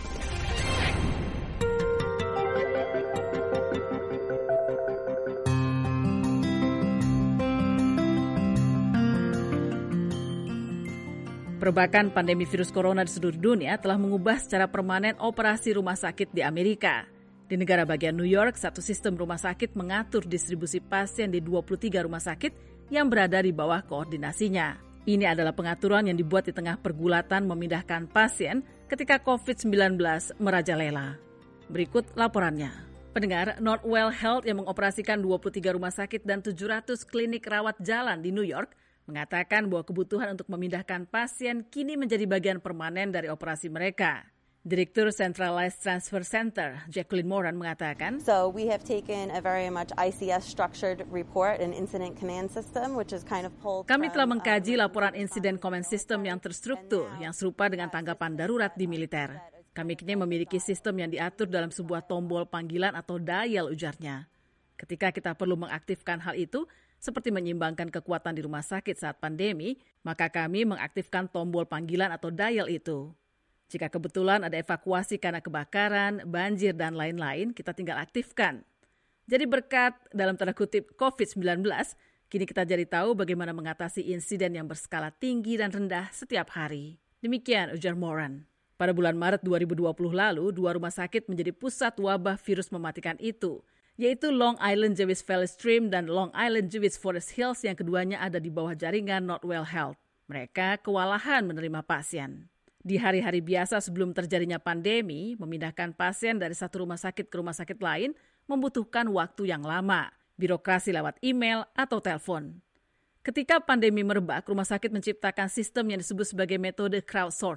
Perbakan pandemi virus corona di seluruh dunia telah mengubah secara permanen operasi rumah sakit di Amerika. Di negara bagian New York, satu sistem rumah sakit mengatur distribusi pasien di 23 rumah sakit yang berada di bawah koordinasinya. Ini adalah pengaturan yang dibuat di tengah pergulatan memindahkan pasien ketika COVID-19 merajalela. Berikut laporannya. Pendengar, Northwell Health yang mengoperasikan 23 rumah sakit dan 700 klinik rawat jalan di New York mengatakan bahwa kebutuhan untuk memindahkan pasien kini menjadi bagian permanen dari operasi mereka. Direktur Centralized Transfer Center, Jacqueline Moran, mengatakan, So we have taken a very much ICS structured report, an incident command system, which is kind of pulled kami telah mengkaji laporan insiden command system yang terstruktur, yang serupa dengan tanggapan darurat di militer. Kami kini memiliki sistem yang diatur dalam sebuah tombol panggilan atau dial, ujarnya. Ketika kita perlu mengaktifkan hal itu, seperti menyeimbangkan kekuatan di rumah sakit saat pandemi, maka kami mengaktifkan tombol panggilan atau dial itu. Jika kebetulan ada evakuasi karena kebakaran, banjir, dan lain-lain, kita tinggal aktifkan. Jadi berkat, dalam tanda kutip, COVID-19, kini kita jadi tahu bagaimana mengatasi insiden yang berskala tinggi dan rendah setiap hari. Demikian ujar Moran. Pada bulan Maret 2020 lalu, 2 rumah sakit menjadi pusat wabah virus mematikan itu, yaitu Long Island Jewish Valley Stream dan Long Island Jewish Forest Hills yang keduanya ada di bawah jaringan Northwell Health. Mereka kewalahan menerima pasien. Di hari-hari biasa sebelum terjadinya pandemi, memindahkan pasien dari satu rumah sakit ke rumah sakit lain membutuhkan waktu yang lama, birokrasi lewat email atau telepon. Ketika pandemi merebak, rumah sakit menciptakan sistem yang disebut sebagai metode crowdsourcing,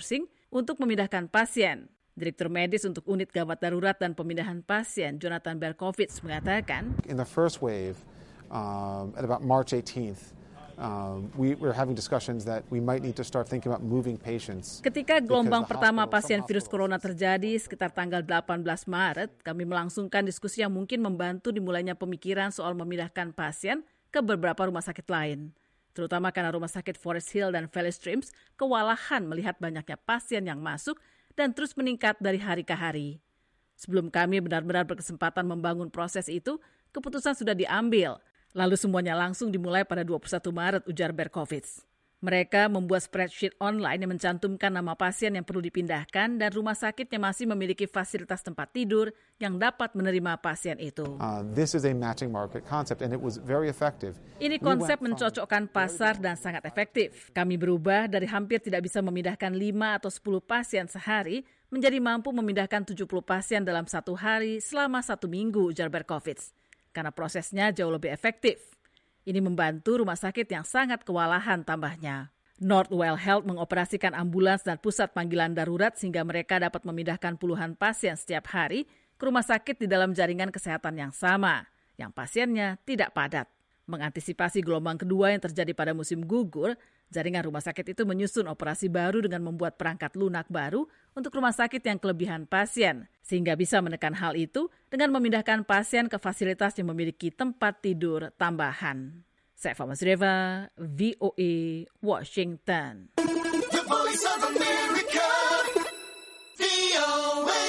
untuk memindahkan pasien. Direktur medis untuk unit gawat darurat dan pemindahan pasien, Jonathan Berkowitz, mengatakan, In the first wave, at about March 18th, we're having discussions that we might need to start thinking about moving patients. Ketika gelombang pertama pasien virus corona terjadi sekitar tanggal 18 Maret, kami melangsungkan diskusi yang mungkin membantu dimulainya pemikiran soal memindahkan pasien ke beberapa rumah sakit lain. Terutama karena rumah sakit Forest Hill dan Valley Streams kewalahan melihat banyaknya pasien yang masuk dan terus meningkat dari hari ke hari. Sebelum kami benar-benar berkesempatan membangun proses itu, keputusan sudah diambil. Lalu semuanya langsung dimulai pada 21 Maret, ujar Berkowitz. Mereka membuat spreadsheet online yang mencantumkan nama pasien yang perlu dipindahkan dan rumah sakit yang masih memiliki fasilitas tempat tidur yang dapat menerima pasien itu. This is a matching market concept and it was very effective. Ini konsep mencocokkan pasar dan sangat efektif. Kami berubah dari hampir tidak bisa memindahkan 5 atau 10 pasien sehari menjadi mampu memindahkan 70 pasien dalam satu hari selama 1 minggu, ujar Berkowitz. Karena prosesnya jauh lebih efektif. Ini membantu rumah sakit yang sangat kewalahan, tambahnya. Northwell Health mengoperasikan ambulans dan pusat panggilan darurat sehingga mereka dapat memindahkan puluhan pasien setiap hari ke rumah sakit di dalam jaringan kesehatan yang sama, yang pasiennya tidak padat. Mengantisipasi gelombang kedua yang terjadi pada musim gugur, jaringan rumah sakit itu menyusun operasi baru dengan membuat perangkat lunak baru untuk rumah sakit yang kelebihan pasien, sehingga bisa menekan hal itu dengan memindahkan pasien ke fasilitas yang memiliki tempat tidur tambahan. Saya Fama Sreva, VOA, Washington. The Voice of America, VOA.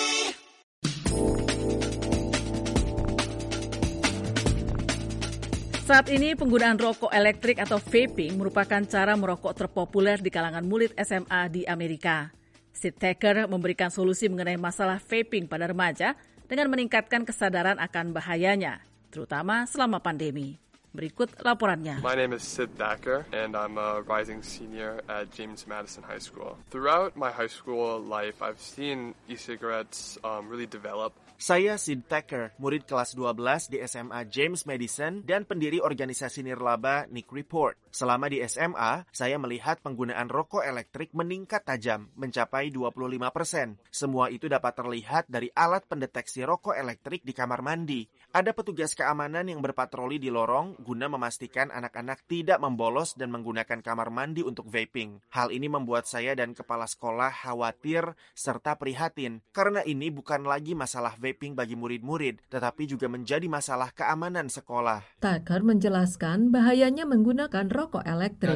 Saat ini penggunaan rokok elektrik atau vaping merupakan cara merokok terpopuler di kalangan murid SMA di Amerika. Sid Thacker memberikan solusi mengenai masalah vaping pada remaja dengan meningkatkan kesadaran akan bahayanya, terutama selama pandemi. Berikut laporannya. My name is Sid Thacker, and I'm a rising senior at James Madison High School. Throughout my high school life, I've seen e-cigarettes really develop. Saya Sid Thacker, murid kelas 12 di SMA James Madison dan pendiri organisasi nirlaba Nick Report. Selama di SMA, saya melihat penggunaan rokok elektrik meningkat tajam, mencapai 25%. Semua itu dapat terlihat dari alat pendeteksi rokok elektrik di kamar mandi. Ada petugas keamanan yang berpatroli di lorong guna memastikan anak-anak tidak membolos dan menggunakan kamar mandi untuk vaping. Hal ini membuat saya dan kepala sekolah khawatir serta prihatin, karena ini bukan lagi masalah vaping bagi murid-murid, tetapi juga menjadi masalah keamanan sekolah. Thacker menjelaskan bahayanya menggunakan rokok elektrik.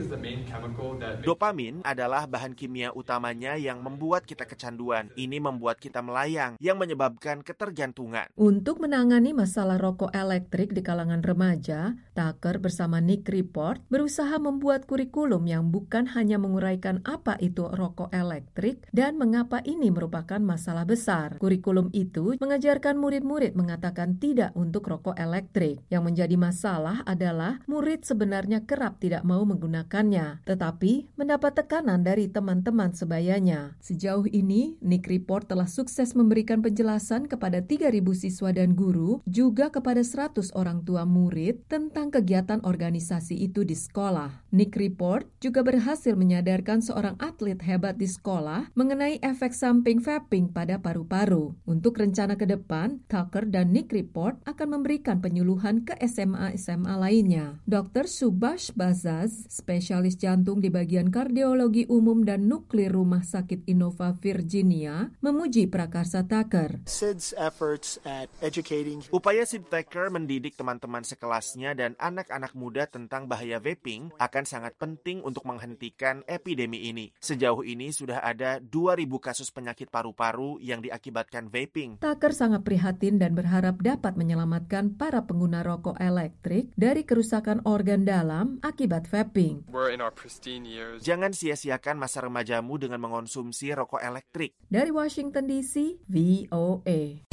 Dopamin adalah bahan kimia utamanya yang membuat kita kecanduan. Ini membuat kita melayang, yang menyebabkan ketergantungan. Untuk menangani masalah rokok elektrik di kalangan remaja, Thacker bersama Nick Report berusaha membuat kurikulum yang bukan hanya menguraikan apa itu rokok elektrik dan mengapa ini merupakan masalah besar. Kurikulum itu mengajarkan murid-murid mengatakan tidak untuk rokok elektrik. Yang menjadi masalah adalah murid sebenarnya kerap tidak mau menggunakannya, tetapi mendapat tekanan dari teman-teman sebayanya. Sejauh ini, Nick Report telah sukses memberikan penjelasan kepada 3.000 siswa dan guru, juga kepada 100 orang tua murid tentang kegiatan organisasi itu di sekolah. Nick Report juga berhasil menyadarkan seorang atlet hebat di sekolah mengenai efek samping vaping pada paru-paru. Untuk rencana ke depan, Thacker dan Nick Report akan memberikan penyuluhan ke SMA-SMA lainnya. Dr. Subhash Bazaz, spesialis jantung di bagian kardiologi umum dan nuklir Rumah Sakit Innova Virginia, memuji prakarsa Thacker. Sid's efforts at educating. Upaya Sid Thacker mendidik teman-teman sekelasnya dan anak-anak muda tentang bahaya vaping akan sangat penting untuk menghentikan epidemi ini. Sejauh ini sudah ada 2.000 kasus penyakit paru-paru yang diakibatkan vaping. Thacker sangat prihatin dan berharap dapat menyelamatkan para pengguna rokok elektrik dari kerusakan organ dalam akibat vaping. Jangan sia-siakan masa remajamu dengan mengonsumsi rokok elektrik. Dari Washington DC, VOA.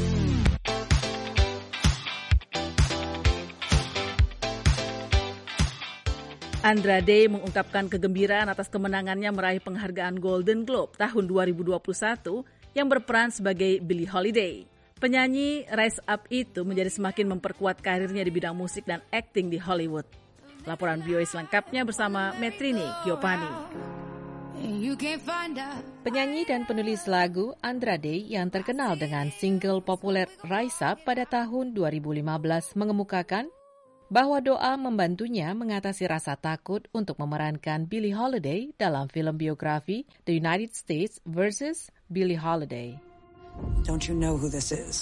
Andra Day mengungkapkan kegembiraan atas kemenangannya meraih penghargaan Golden Globe tahun 2021 yang berperan sebagai Billie Holiday. Penyanyi Rise Up itu menjadi semakin memperkuat karirnya di bidang musik dan akting di Hollywood. Laporan VOA selengkapnya bersama Metrini Giopani. Penyanyi dan penulis lagu Andra Day yang terkenal dengan single populer Rise Up pada tahun 2015 mengemukakan bahwa doa membantunya mengatasi rasa takut untuk memerankan Billie Holiday dalam film biografi The United States vs. Billie Holiday. Don't you know who this is?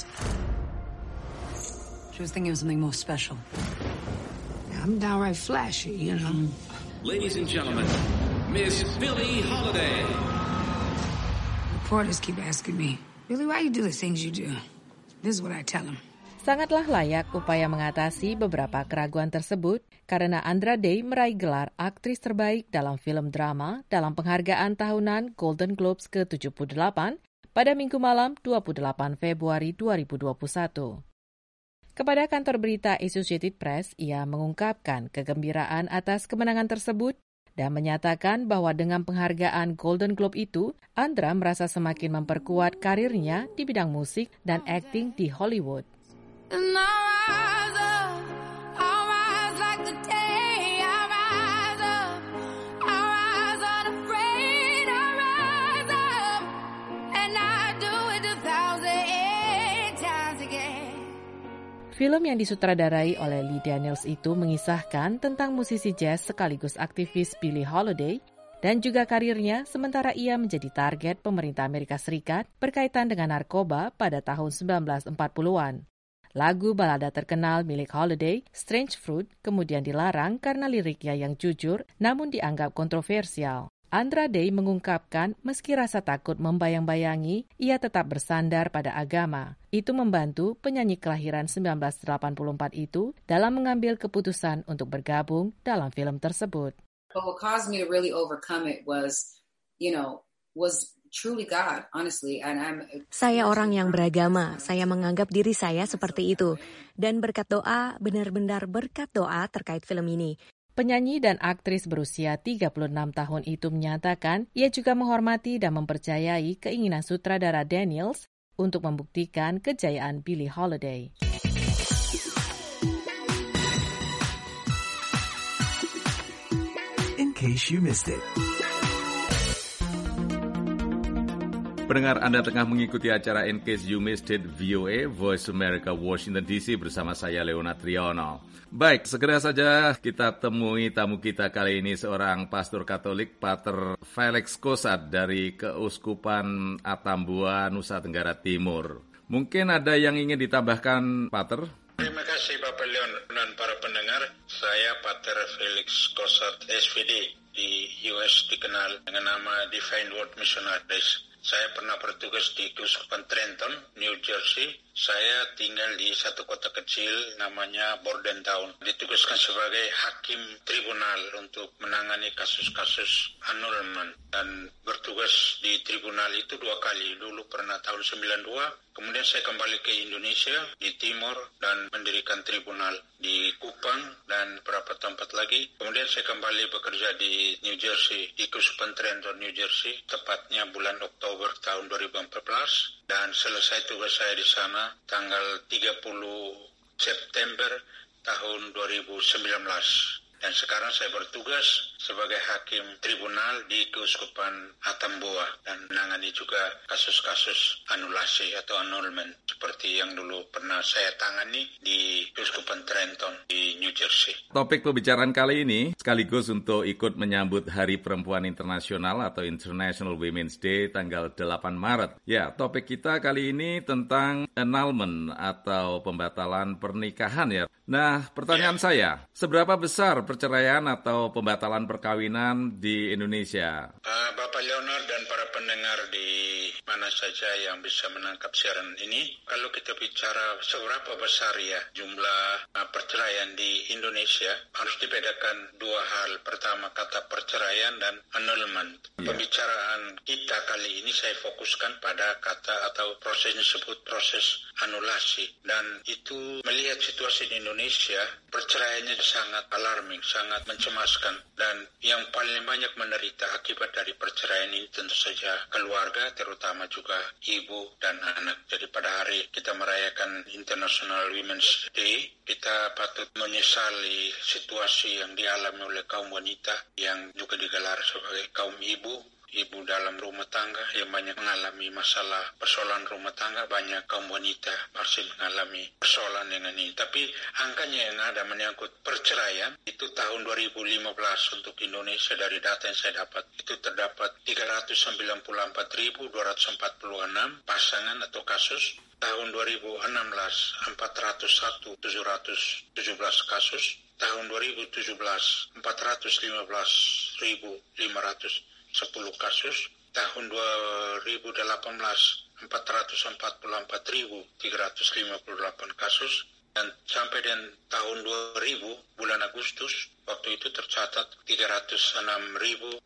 She was thinking of something more special. I'm downright flashy, you know. Ladies and gentlemen, Miss Billie Holiday. Reporters keep asking me, Billie, why you do the things you do? This is what I tell them. Sangatlah layak upaya mengatasi beberapa keraguan tersebut karena Andra Day meraih gelar aktris terbaik dalam film drama dalam penghargaan tahunan Golden Globes ke-78 pada Minggu malam 28 Februari 2021. Kepada kantor berita Associated Press, ia mengungkapkan kegembiraan atas kemenangan tersebut dan menyatakan bahwa dengan penghargaan Golden Globe itu, Andra merasa semakin memperkuat karirnya di bidang musik dan akting di Hollywood. Film yang disutradarai oleh Lee Daniels itu mengisahkan tentang musisi jazz sekaligus aktivis Billie Holiday dan juga karirnya sementara ia menjadi target pemerintah Amerika Serikat berkaitan dengan narkoba pada tahun 1940-an. Lagu balada terkenal milik Holiday, Strange Fruit, kemudian dilarang karena liriknya yang jujur namun dianggap kontroversial. Andra Day mengungkapkan meski rasa takut membayang-bayangi, ia tetap bersandar pada agama. Itu membantu penyanyi kelahiran 1984 itu dalam mengambil keputusan untuk bergabung dalam film tersebut. But what caused me to really overcome it was truly God, honestly. Saya orang yang beragama, saya menganggap diri saya seperti itu. Dan berkat doa, benar-benar berkat doa terkait film ini. Penyanyi dan aktris berusia 36 tahun itu menyatakan ia juga menghormati dan mempercayai keinginan sutradara Daniels untuk membuktikan kejayaan Billie Holiday. In case you missed it. Pendengar, Anda tengah mengikuti acara In Case You Missed It VOA, Voice America, Washington DC bersama saya, Leonard Triono. Baik, segera saja kita temui tamu kita kali ini, seorang pastor Katolik, Pater Felix Kosat dari Keuskupan Atambua, Nusa Tenggara Timur. Mungkin ada yang ingin ditambahkan, Pater? Terima kasih Bapak Leon dan para pendengar. Saya Pater Felix Kosat, SVD, di US dikenal dengan nama Divine Word Missionaries. Saya pernah bertugas di Keuskupan Trenton, New Jersey. Saya tinggal di satu kota kecil namanya Bordentown. Ditugaskan sebagai hakim tribunal untuk menangani kasus-kasus annulment. Dan bertugas di tribunal itu 2 kali. Dulu pernah tahun 92. Kemudian saya kembali ke Indonesia, di Timor, dan mendirikan tribunal di Kupang dan beberapa tempat lagi. Kemudian saya kembali bekerja di New Jersey, di Keuskupan Trenton, New Jersey, tepatnya bulan Oktober tahun 2014. Dan selesai tugas saya di sana tanggal 30 September tahun 2019. Dan sekarang saya bertugas sebagai hakim tribunal di Keuskupan Atambua dan menangani juga kasus-kasus anulasi atau annulment seperti yang dulu pernah saya tangani di Keuskupan Trenton di New Jersey. Topik pembicaraan kali ini sekaligus untuk ikut menyambut Hari Perempuan Internasional atau International Women's Day tanggal 8 Maret. Ya, topik kita kali ini tentang annulment atau pembatalan pernikahan ya. Nah, pertanyaan saya, seberapa besar perceraian atau pembatalan perkawinan di Indonesia? Bapak Leonard dan para pendengar di mana saja yang bisa menangkap siaran ini, kalau kita bicara seberapa besar ya jumlah perceraian di Indonesia, harus dibedakan 2 hal. Pertama, kata perceraian dan annulment. Pembicaraan kita kali ini saya fokuskan pada kata atau proses disebut proses anulasi. Dan itu melihat situasi di Indonesia, perceraiannya sangat alarming, sangat mencemaskan. Dan yang paling banyak menderita akibat dari perceraian ini tentu saja keluarga, terutama juga ibu dan anak. Jadi pada hari kita merayakan International Women's Day, kita patut menyesali situasi yang dialami oleh kaum wanita yang juga digelar sebagai kaum ibu ibu dalam rumah tangga yang banyak mengalami masalah persoalan rumah tangga, banyak kaum wanita masih mengalami persoalan dengan ini. Tapi angkanya yang ada menyangkut perceraian itu tahun 2015 untuk Indonesia dari data yang saya dapat itu terdapat 394.246 pasangan atau kasus. Tahun 2016 401.717 kasus. Tahun 2017 415.510 kasus. Tahun 2018 444.358 kasus. Dan sampai dengan tahun 2000 bulan Agustus waktu itu tercatat 306.688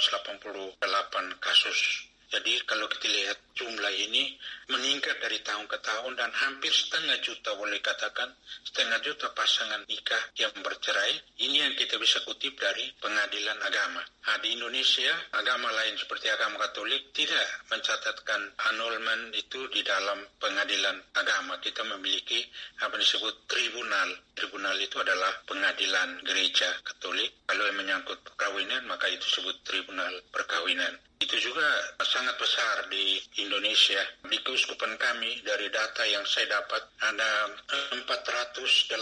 kasus. Jadi kalau kita lihat jumlah ini meningkat dari tahun ke tahun dan hampir 0,5 juta, boleh katakan 0,5 juta pasangan nikah yang bercerai. Ini yang kita bisa kutip dari pengadilan agama. Nah, di Indonesia, agama lain seperti agama Katolik tidak mencatatkan annulment itu di dalam pengadilan agama. Kita memiliki apa disebut tribunal. Tribunal itu adalah pengadilan gereja Katolik. Kalau yang menyangkut perkawinan, maka itu disebut tribunal perkawinan. Itu juga sangat besar di Indonesia. Di keuskupan kami, dari data yang saya dapat, ada 481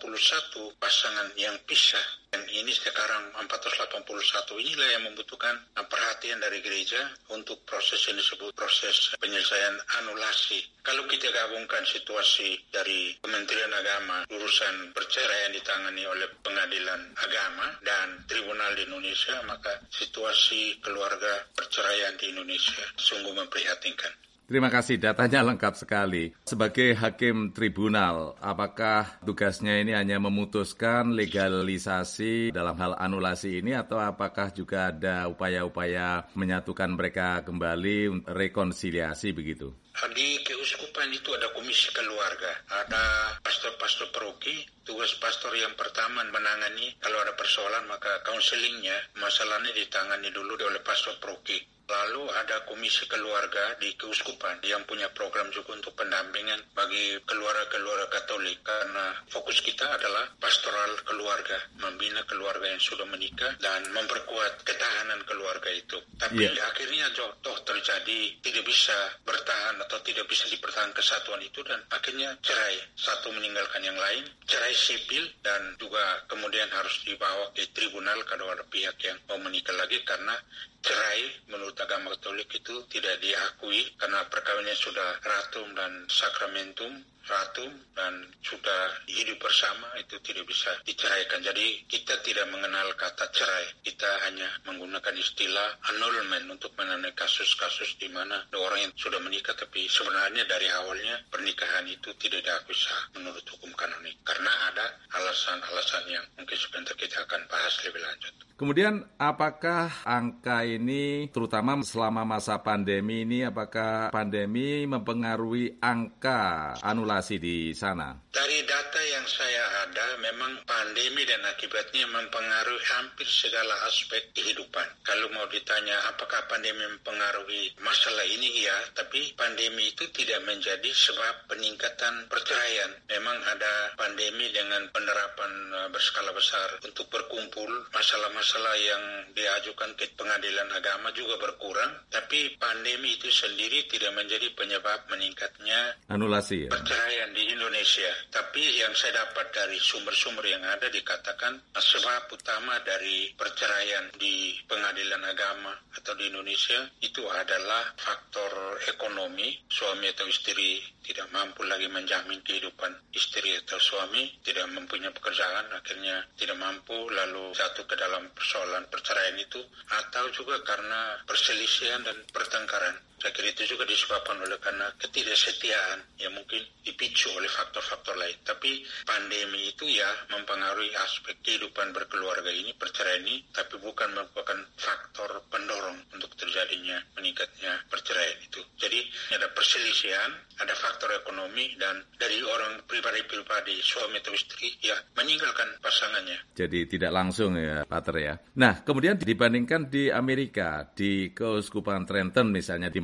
pasangan yang pisah. Dan ini sekarang 481 inilah yang membutuhkan perhatian dari gereja untuk proses yang disebut proses penyelesaian anulasi. Kalau kita gabungkan situasi dari Kementerian Agama, urusan perceraian ditangani oleh pengadilan agama dan tribunal di Indonesia, maka situasi keluarga perceraian di Indonesia sungguh memprihatinkan. Terima kasih, datanya lengkap sekali. Sebagai hakim tribunal, apakah tugasnya ini hanya memutuskan legalisasi dalam hal anulasi ini atau apakah juga ada upaya-upaya menyatukan mereka kembali, rekonsiliasi begitu? Di keuskupan itu ada komisi keluarga, ada pastor-pastor paroki. Tugas pastor yang pertama menangani kalau ada persoalan maka kaunselingnya, masalahnya ditangani dulu oleh pastor paroki. Lalu ada komisi keluarga di keuskupan yang punya program juga untuk pendampingan bagi keluarga-keluarga Katolik, karena fokus kita adalah pastoral keluarga, membina keluarga yang sudah menikah dan memperkuat ketahanan keluarga itu. Tapi akhirnya toh terjadi tidak bisa bertahan atau tidak bisa dipertahankan kesatuan itu dan akhirnya cerai, satu meninggalkan yang lain, cerai sipil dan juga kemudian harus dibawa ke tribunal kalau ada pihak yang mau menikah lagi, karena cerai menurut agama Katolik itu tidak diakui karena perkawinannya sudah ratum dan sakramentum, ratum dan sudah hidup bersama, itu tidak bisa diceraikan. Jadi kita tidak mengenal kata cerai, kita hanya menggunakan istilah annulment untuk menandai kasus-kasus di mana ada orang yang sudah menikah tapi sebenarnya dari awalnya pernikahan itu tidak diakui sah menurut hukum kanonik karena ada alasan-alasan yang mungkin sebentar kita akan bahas lebih lanjut. Kemudian apakah angka ini terutama selama masa pandemi ini, apakah pandemi mempengaruhi angka anulasi di sana? Dari data yang saya ada, memang pandemi dan akibatnya mempengaruhi hampir segala aspek kehidupan. Kalau mau ditanya apakah pandemi mempengaruhi masalah ini, ya, tapi pandemi itu tidak menjadi sebab peningkatan perceraian. Memang ada pandemi dengan penerapan berskala besar untuk berkumpul, masalah-masalah yang diajukan ke pengadilan agama juga berkurang, tapi pandemi itu sendiri tidak menjadi penyebab meningkatnya anulasi perceraian di Indonesia. Tapi yang saya dapat dari sumber-sumber yang ada dikatakan sebab utama dari perceraian di pengadilan agama atau di Indonesia itu adalah faktor ekonomi. Suami atau istri tidak mampu lagi menjamin kehidupan istri atau suami, tidak mempunyai pekerjaan, akhirnya tidak mampu lalu jatuh ke dalam persoalan perceraian itu, atau juga karena perselisihan dan pertengkaran. Saya kira itu juga disebabkan oleh karena ketidaksetiaan yang mungkin dipicu oleh faktor-faktor lain. Tapi pandemi itu ya mempengaruhi aspek kehidupan berkeluarga ini, perceraian ini, tapi bukan merupakan faktor pendorong untuk terjadinya meningkatnya perceraian itu. Jadi ada perselisihan, ada faktor ekonomi, dan dari orang pribadi-pribadi, suami atau istri, ya meninggalkan pasangannya. Jadi tidak langsung ya, Pater ya. Nah, kemudian dibandingkan di Amerika, di Keuskupan Trenton misalnya, di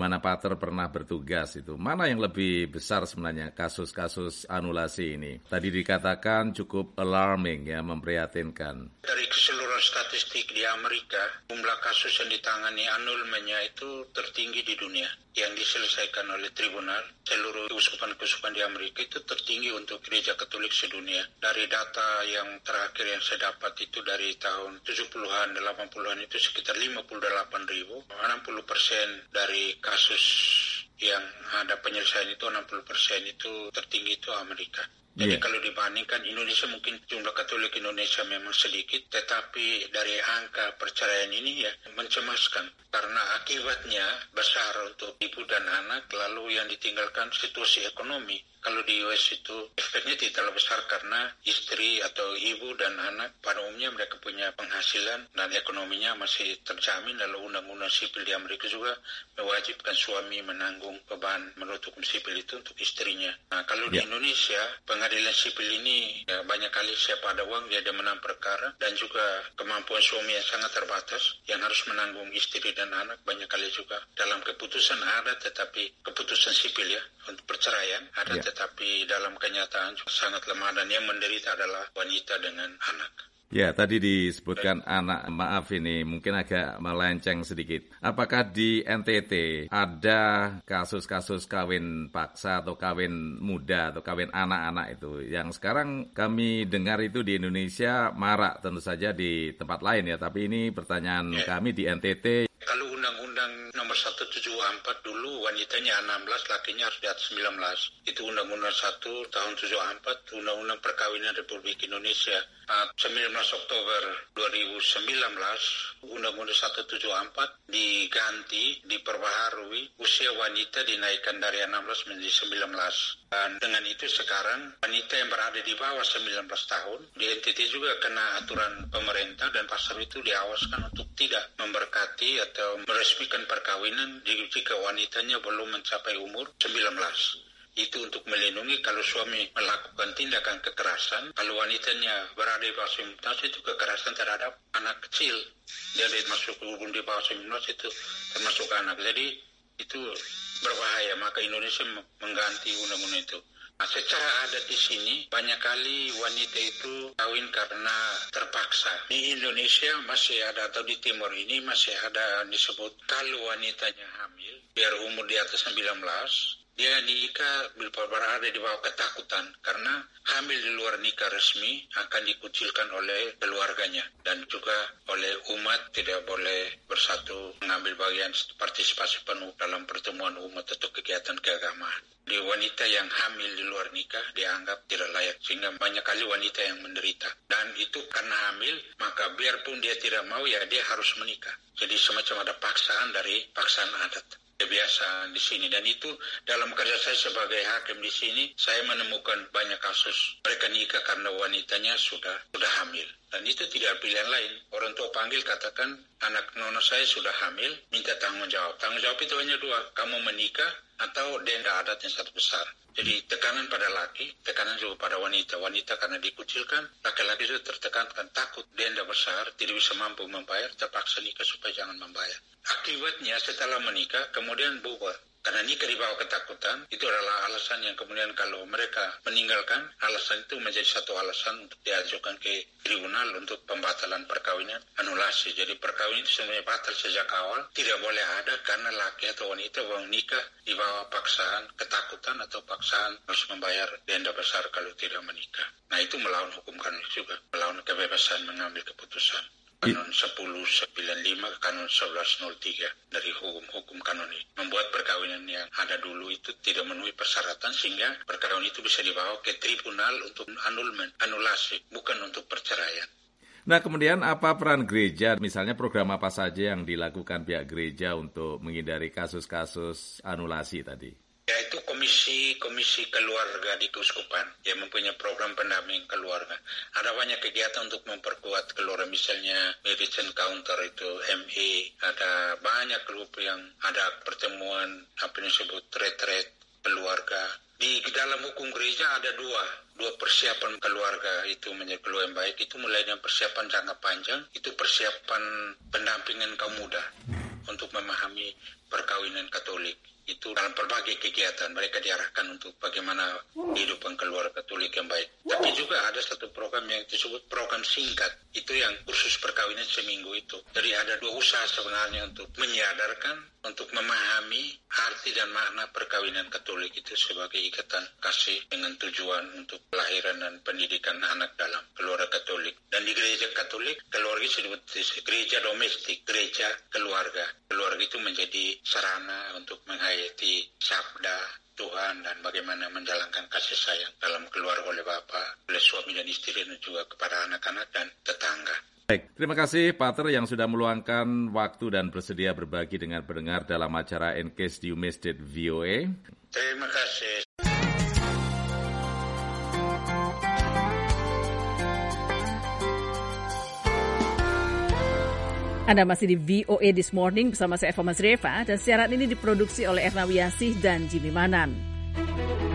mana Pater pernah bertugas itu. Mana yang lebih besar sebenarnya kasus-kasus anulasi ini? Tadi dikatakan cukup alarming ya, memprihatinkan. Dari keseluruhan statistik di Amerika, jumlah kasus yang ditangani annulmentnya itu tertinggi di dunia. Yang diselesaikan oleh tribunal, seluruh keuskupan-keuskupan di Amerika itu tertinggi untuk gereja Katolik sedunia. Dari data yang terakhir yang saya dapat itu dari tahun 70-an, 80-an itu sekitar 58.000. 60% dari kasus yang ada penyelesaian itu, 60% itu tertinggi itu Amerika. Jadi kalau dibandingkan Indonesia, mungkin jumlah Katolik Indonesia memang sedikit, tetapi dari angka perceraian ini ya mencemaskan. Karena akibatnya besar untuk ibu dan anak, lalu yang ditinggalkan situasi ekonomi. Kalau di US itu efeknya tidak terlalu besar karena istri atau ibu dan anak pada umumnya mereka punya penghasilan dan ekonominya masih terjamin. Lalu undang-undang sipil di Amerika juga mewajibkan suami menanggung beban menurut hukum sipil itu untuk istrinya. Nah kalau di Indonesia pengadilan sipil ini ya, banyak kali siapa ada uang dia menang perkara, dan juga kemampuan suami yang sangat terbatas yang harus menanggung istri dan anak. Banyak kali juga dalam keputusan ada, tetapi keputusan sipil ya untuk perceraian ada, tetapi dalam kenyataan sangat lemah, dan yang menderita adalah wanita dengan anak. Ya, tadi disebutkan anak. Maaf ini mungkin agak melenceng sedikit. Apakah di NTT ada kasus-kasus kawin paksa atau kawin muda atau kawin anak-anak itu? Yang sekarang kami dengar itu di Indonesia marak, tentu saja di tempat lain ya. Tapi ini pertanyaan kami di NTT. Kalau Undang-Undang nomor 174 dulu wanitanya 16, lakinya harus di atas 19. Itu Undang-Undang 1 tahun 74, Undang-Undang Perkawinan Republik Indonesia. 19 Oktober 2019, Undang-Undang 174 diganti, diperbaharui, usia wanita dinaikkan dari 16 menjadi 19. Dan dengan itu sekarang wanita yang berada di bawah 19 tahun, di NTT juga kena aturan pemerintah, dan pasal itu diawaskan untuk tidak memberkati atau meresmikan perkawinan jika wanitanya belum mencapai umur 19. Itu untuk melindungi kalau suami melakukan tindakan kekerasan, kalau wanitanya berada di bawah 19 itu kekerasan terhadap anak kecil. Dia masuk di bawah 19 itu termasuk anak. Jadi itu berbahaya, maka Indonesia mengganti undang-undang itu. Nah, secara adat di sini banyak kali wanita itu kawin karena terpaksa. Di Indonesia masih ada, atau di timur ini masih ada disebut kalau wanitanya hamil, biar umur di atas 19, dia nikah berada di bawah ketakutan karena hamil di luar nikah resmi akan dikucilkan oleh keluarganya, dan juga oleh umat tidak boleh bersatu mengambil bagian partisipasi penuh dalam pertemuan umat atau kegiatan keagamaan. Di wanita yang hamil di luar nikah dianggap tidak layak, sehingga banyak kali wanita yang menderita. Dan itu karena hamil, maka biarpun dia tidak mau ya dia harus menikah. Jadi semacam ada paksaan dari paksaan adat. Kebiasaan di sini, dan itu dalam kerja saya sebagai hakim di sini saya menemukan banyak kasus mereka nikah karena wanitanya sudah hamil, dan itu tidak pilihan lain. Orang tua panggil katakan anak nona saya sudah hamil, minta tanggung jawab. Tanggung jawab itu hanya dua, kamu menikah atau denda adat yang sangat besar. Jadi tekanan pada laki, tekanan juga pada wanita. Wanita karena dikucilkan, laki-laki juga tertekankan, takut denda besar, tidak bisa mampu membayar, terpaksa nikah supaya jangan membayar. Akibatnya setelah menikah kemudian bubar. Karena nikah di bawah ketakutan, itu adalah alasan yang kemudian kalau mereka meninggalkan, alasan itu menjadi satu alasan untuk diajukan ke tribunal untuk pembatalan perkawinan, anulasi. Jadi perkawinan itu sebenarnya batal sejak awal, tidak boleh ada karena laki atau wanita mau nikah di bawah paksaan, ketakutan atau paksaan harus membayar denda besar kalau tidak menikah. Nah itu melawan hukum kanonik juga, melawan kebebasan mengambil keputusan. Kanon 1095 ke Kanon 1103 dari hukum kanonik membuat perkawinan yang ada dulu itu tidak memenuhi persyaratan, sehingga perkawinan itu bisa dibawa ke tribunal untuk anulasi, bukan untuk perceraian. Nah, kemudian apa peran gereja? Misalnya program apa saja yang dilakukan pihak gereja untuk menghindari kasus-kasus anulasi tadi? Yaitu komisi keluarga di keuskupan yang mempunyai program pendamping keluarga. Ada banyak kegiatan untuk memperkuat keluarga, misalnya Marriage Encounter itu ME, ada banyak grup yang ada pertemuan apa yang disebut retreat keluarga. Di dalam hukum gereja ada dua persiapan keluarga itu menjadi keluarga yang baik. Itu mulai dengan persiapan jangka panjang, itu persiapan pendampingan kaum muda. untuk memahami perkawinan Katolik. Itu dalam berbagai kegiatan mereka diarahkan untuk bagaimana kehidupan keluarga Katolik yang baik. Tapi juga ada satu program yang disebut program singkat. Itu yang kursus perkawinan seminggu itu. Jadi ada 2 usaha sebenarnya untuk menyadarkan, untuk memahami arti dan makna perkawinan Katolik itu sebagai ikatan kasih dengan tujuan untuk kelahiran dan pendidikan anak dalam keluarga Katolik. Dan di gereja Katolik, keluarga disebut gereja domestik, gereja keluarga. Keluarga itu menjadi sarana untuk menghayati sabda Tuhan dan bagaimana menjalankan kasih sayang dalam keluarga oleh Bapa, oleh suami dan istri dan juga kepada anak-anak dan tetangga. Baik, terima kasih Pater yang sudah meluangkan waktu dan bersedia berbagi dengan pendengar dalam acara In Case You Missed It VOA. Terima kasih. Anda masih di VOA This Morning bersama saya Eva Mazreva dan siaran ini diproduksi oleh Erna Wiyasih dan Jimmy Manan.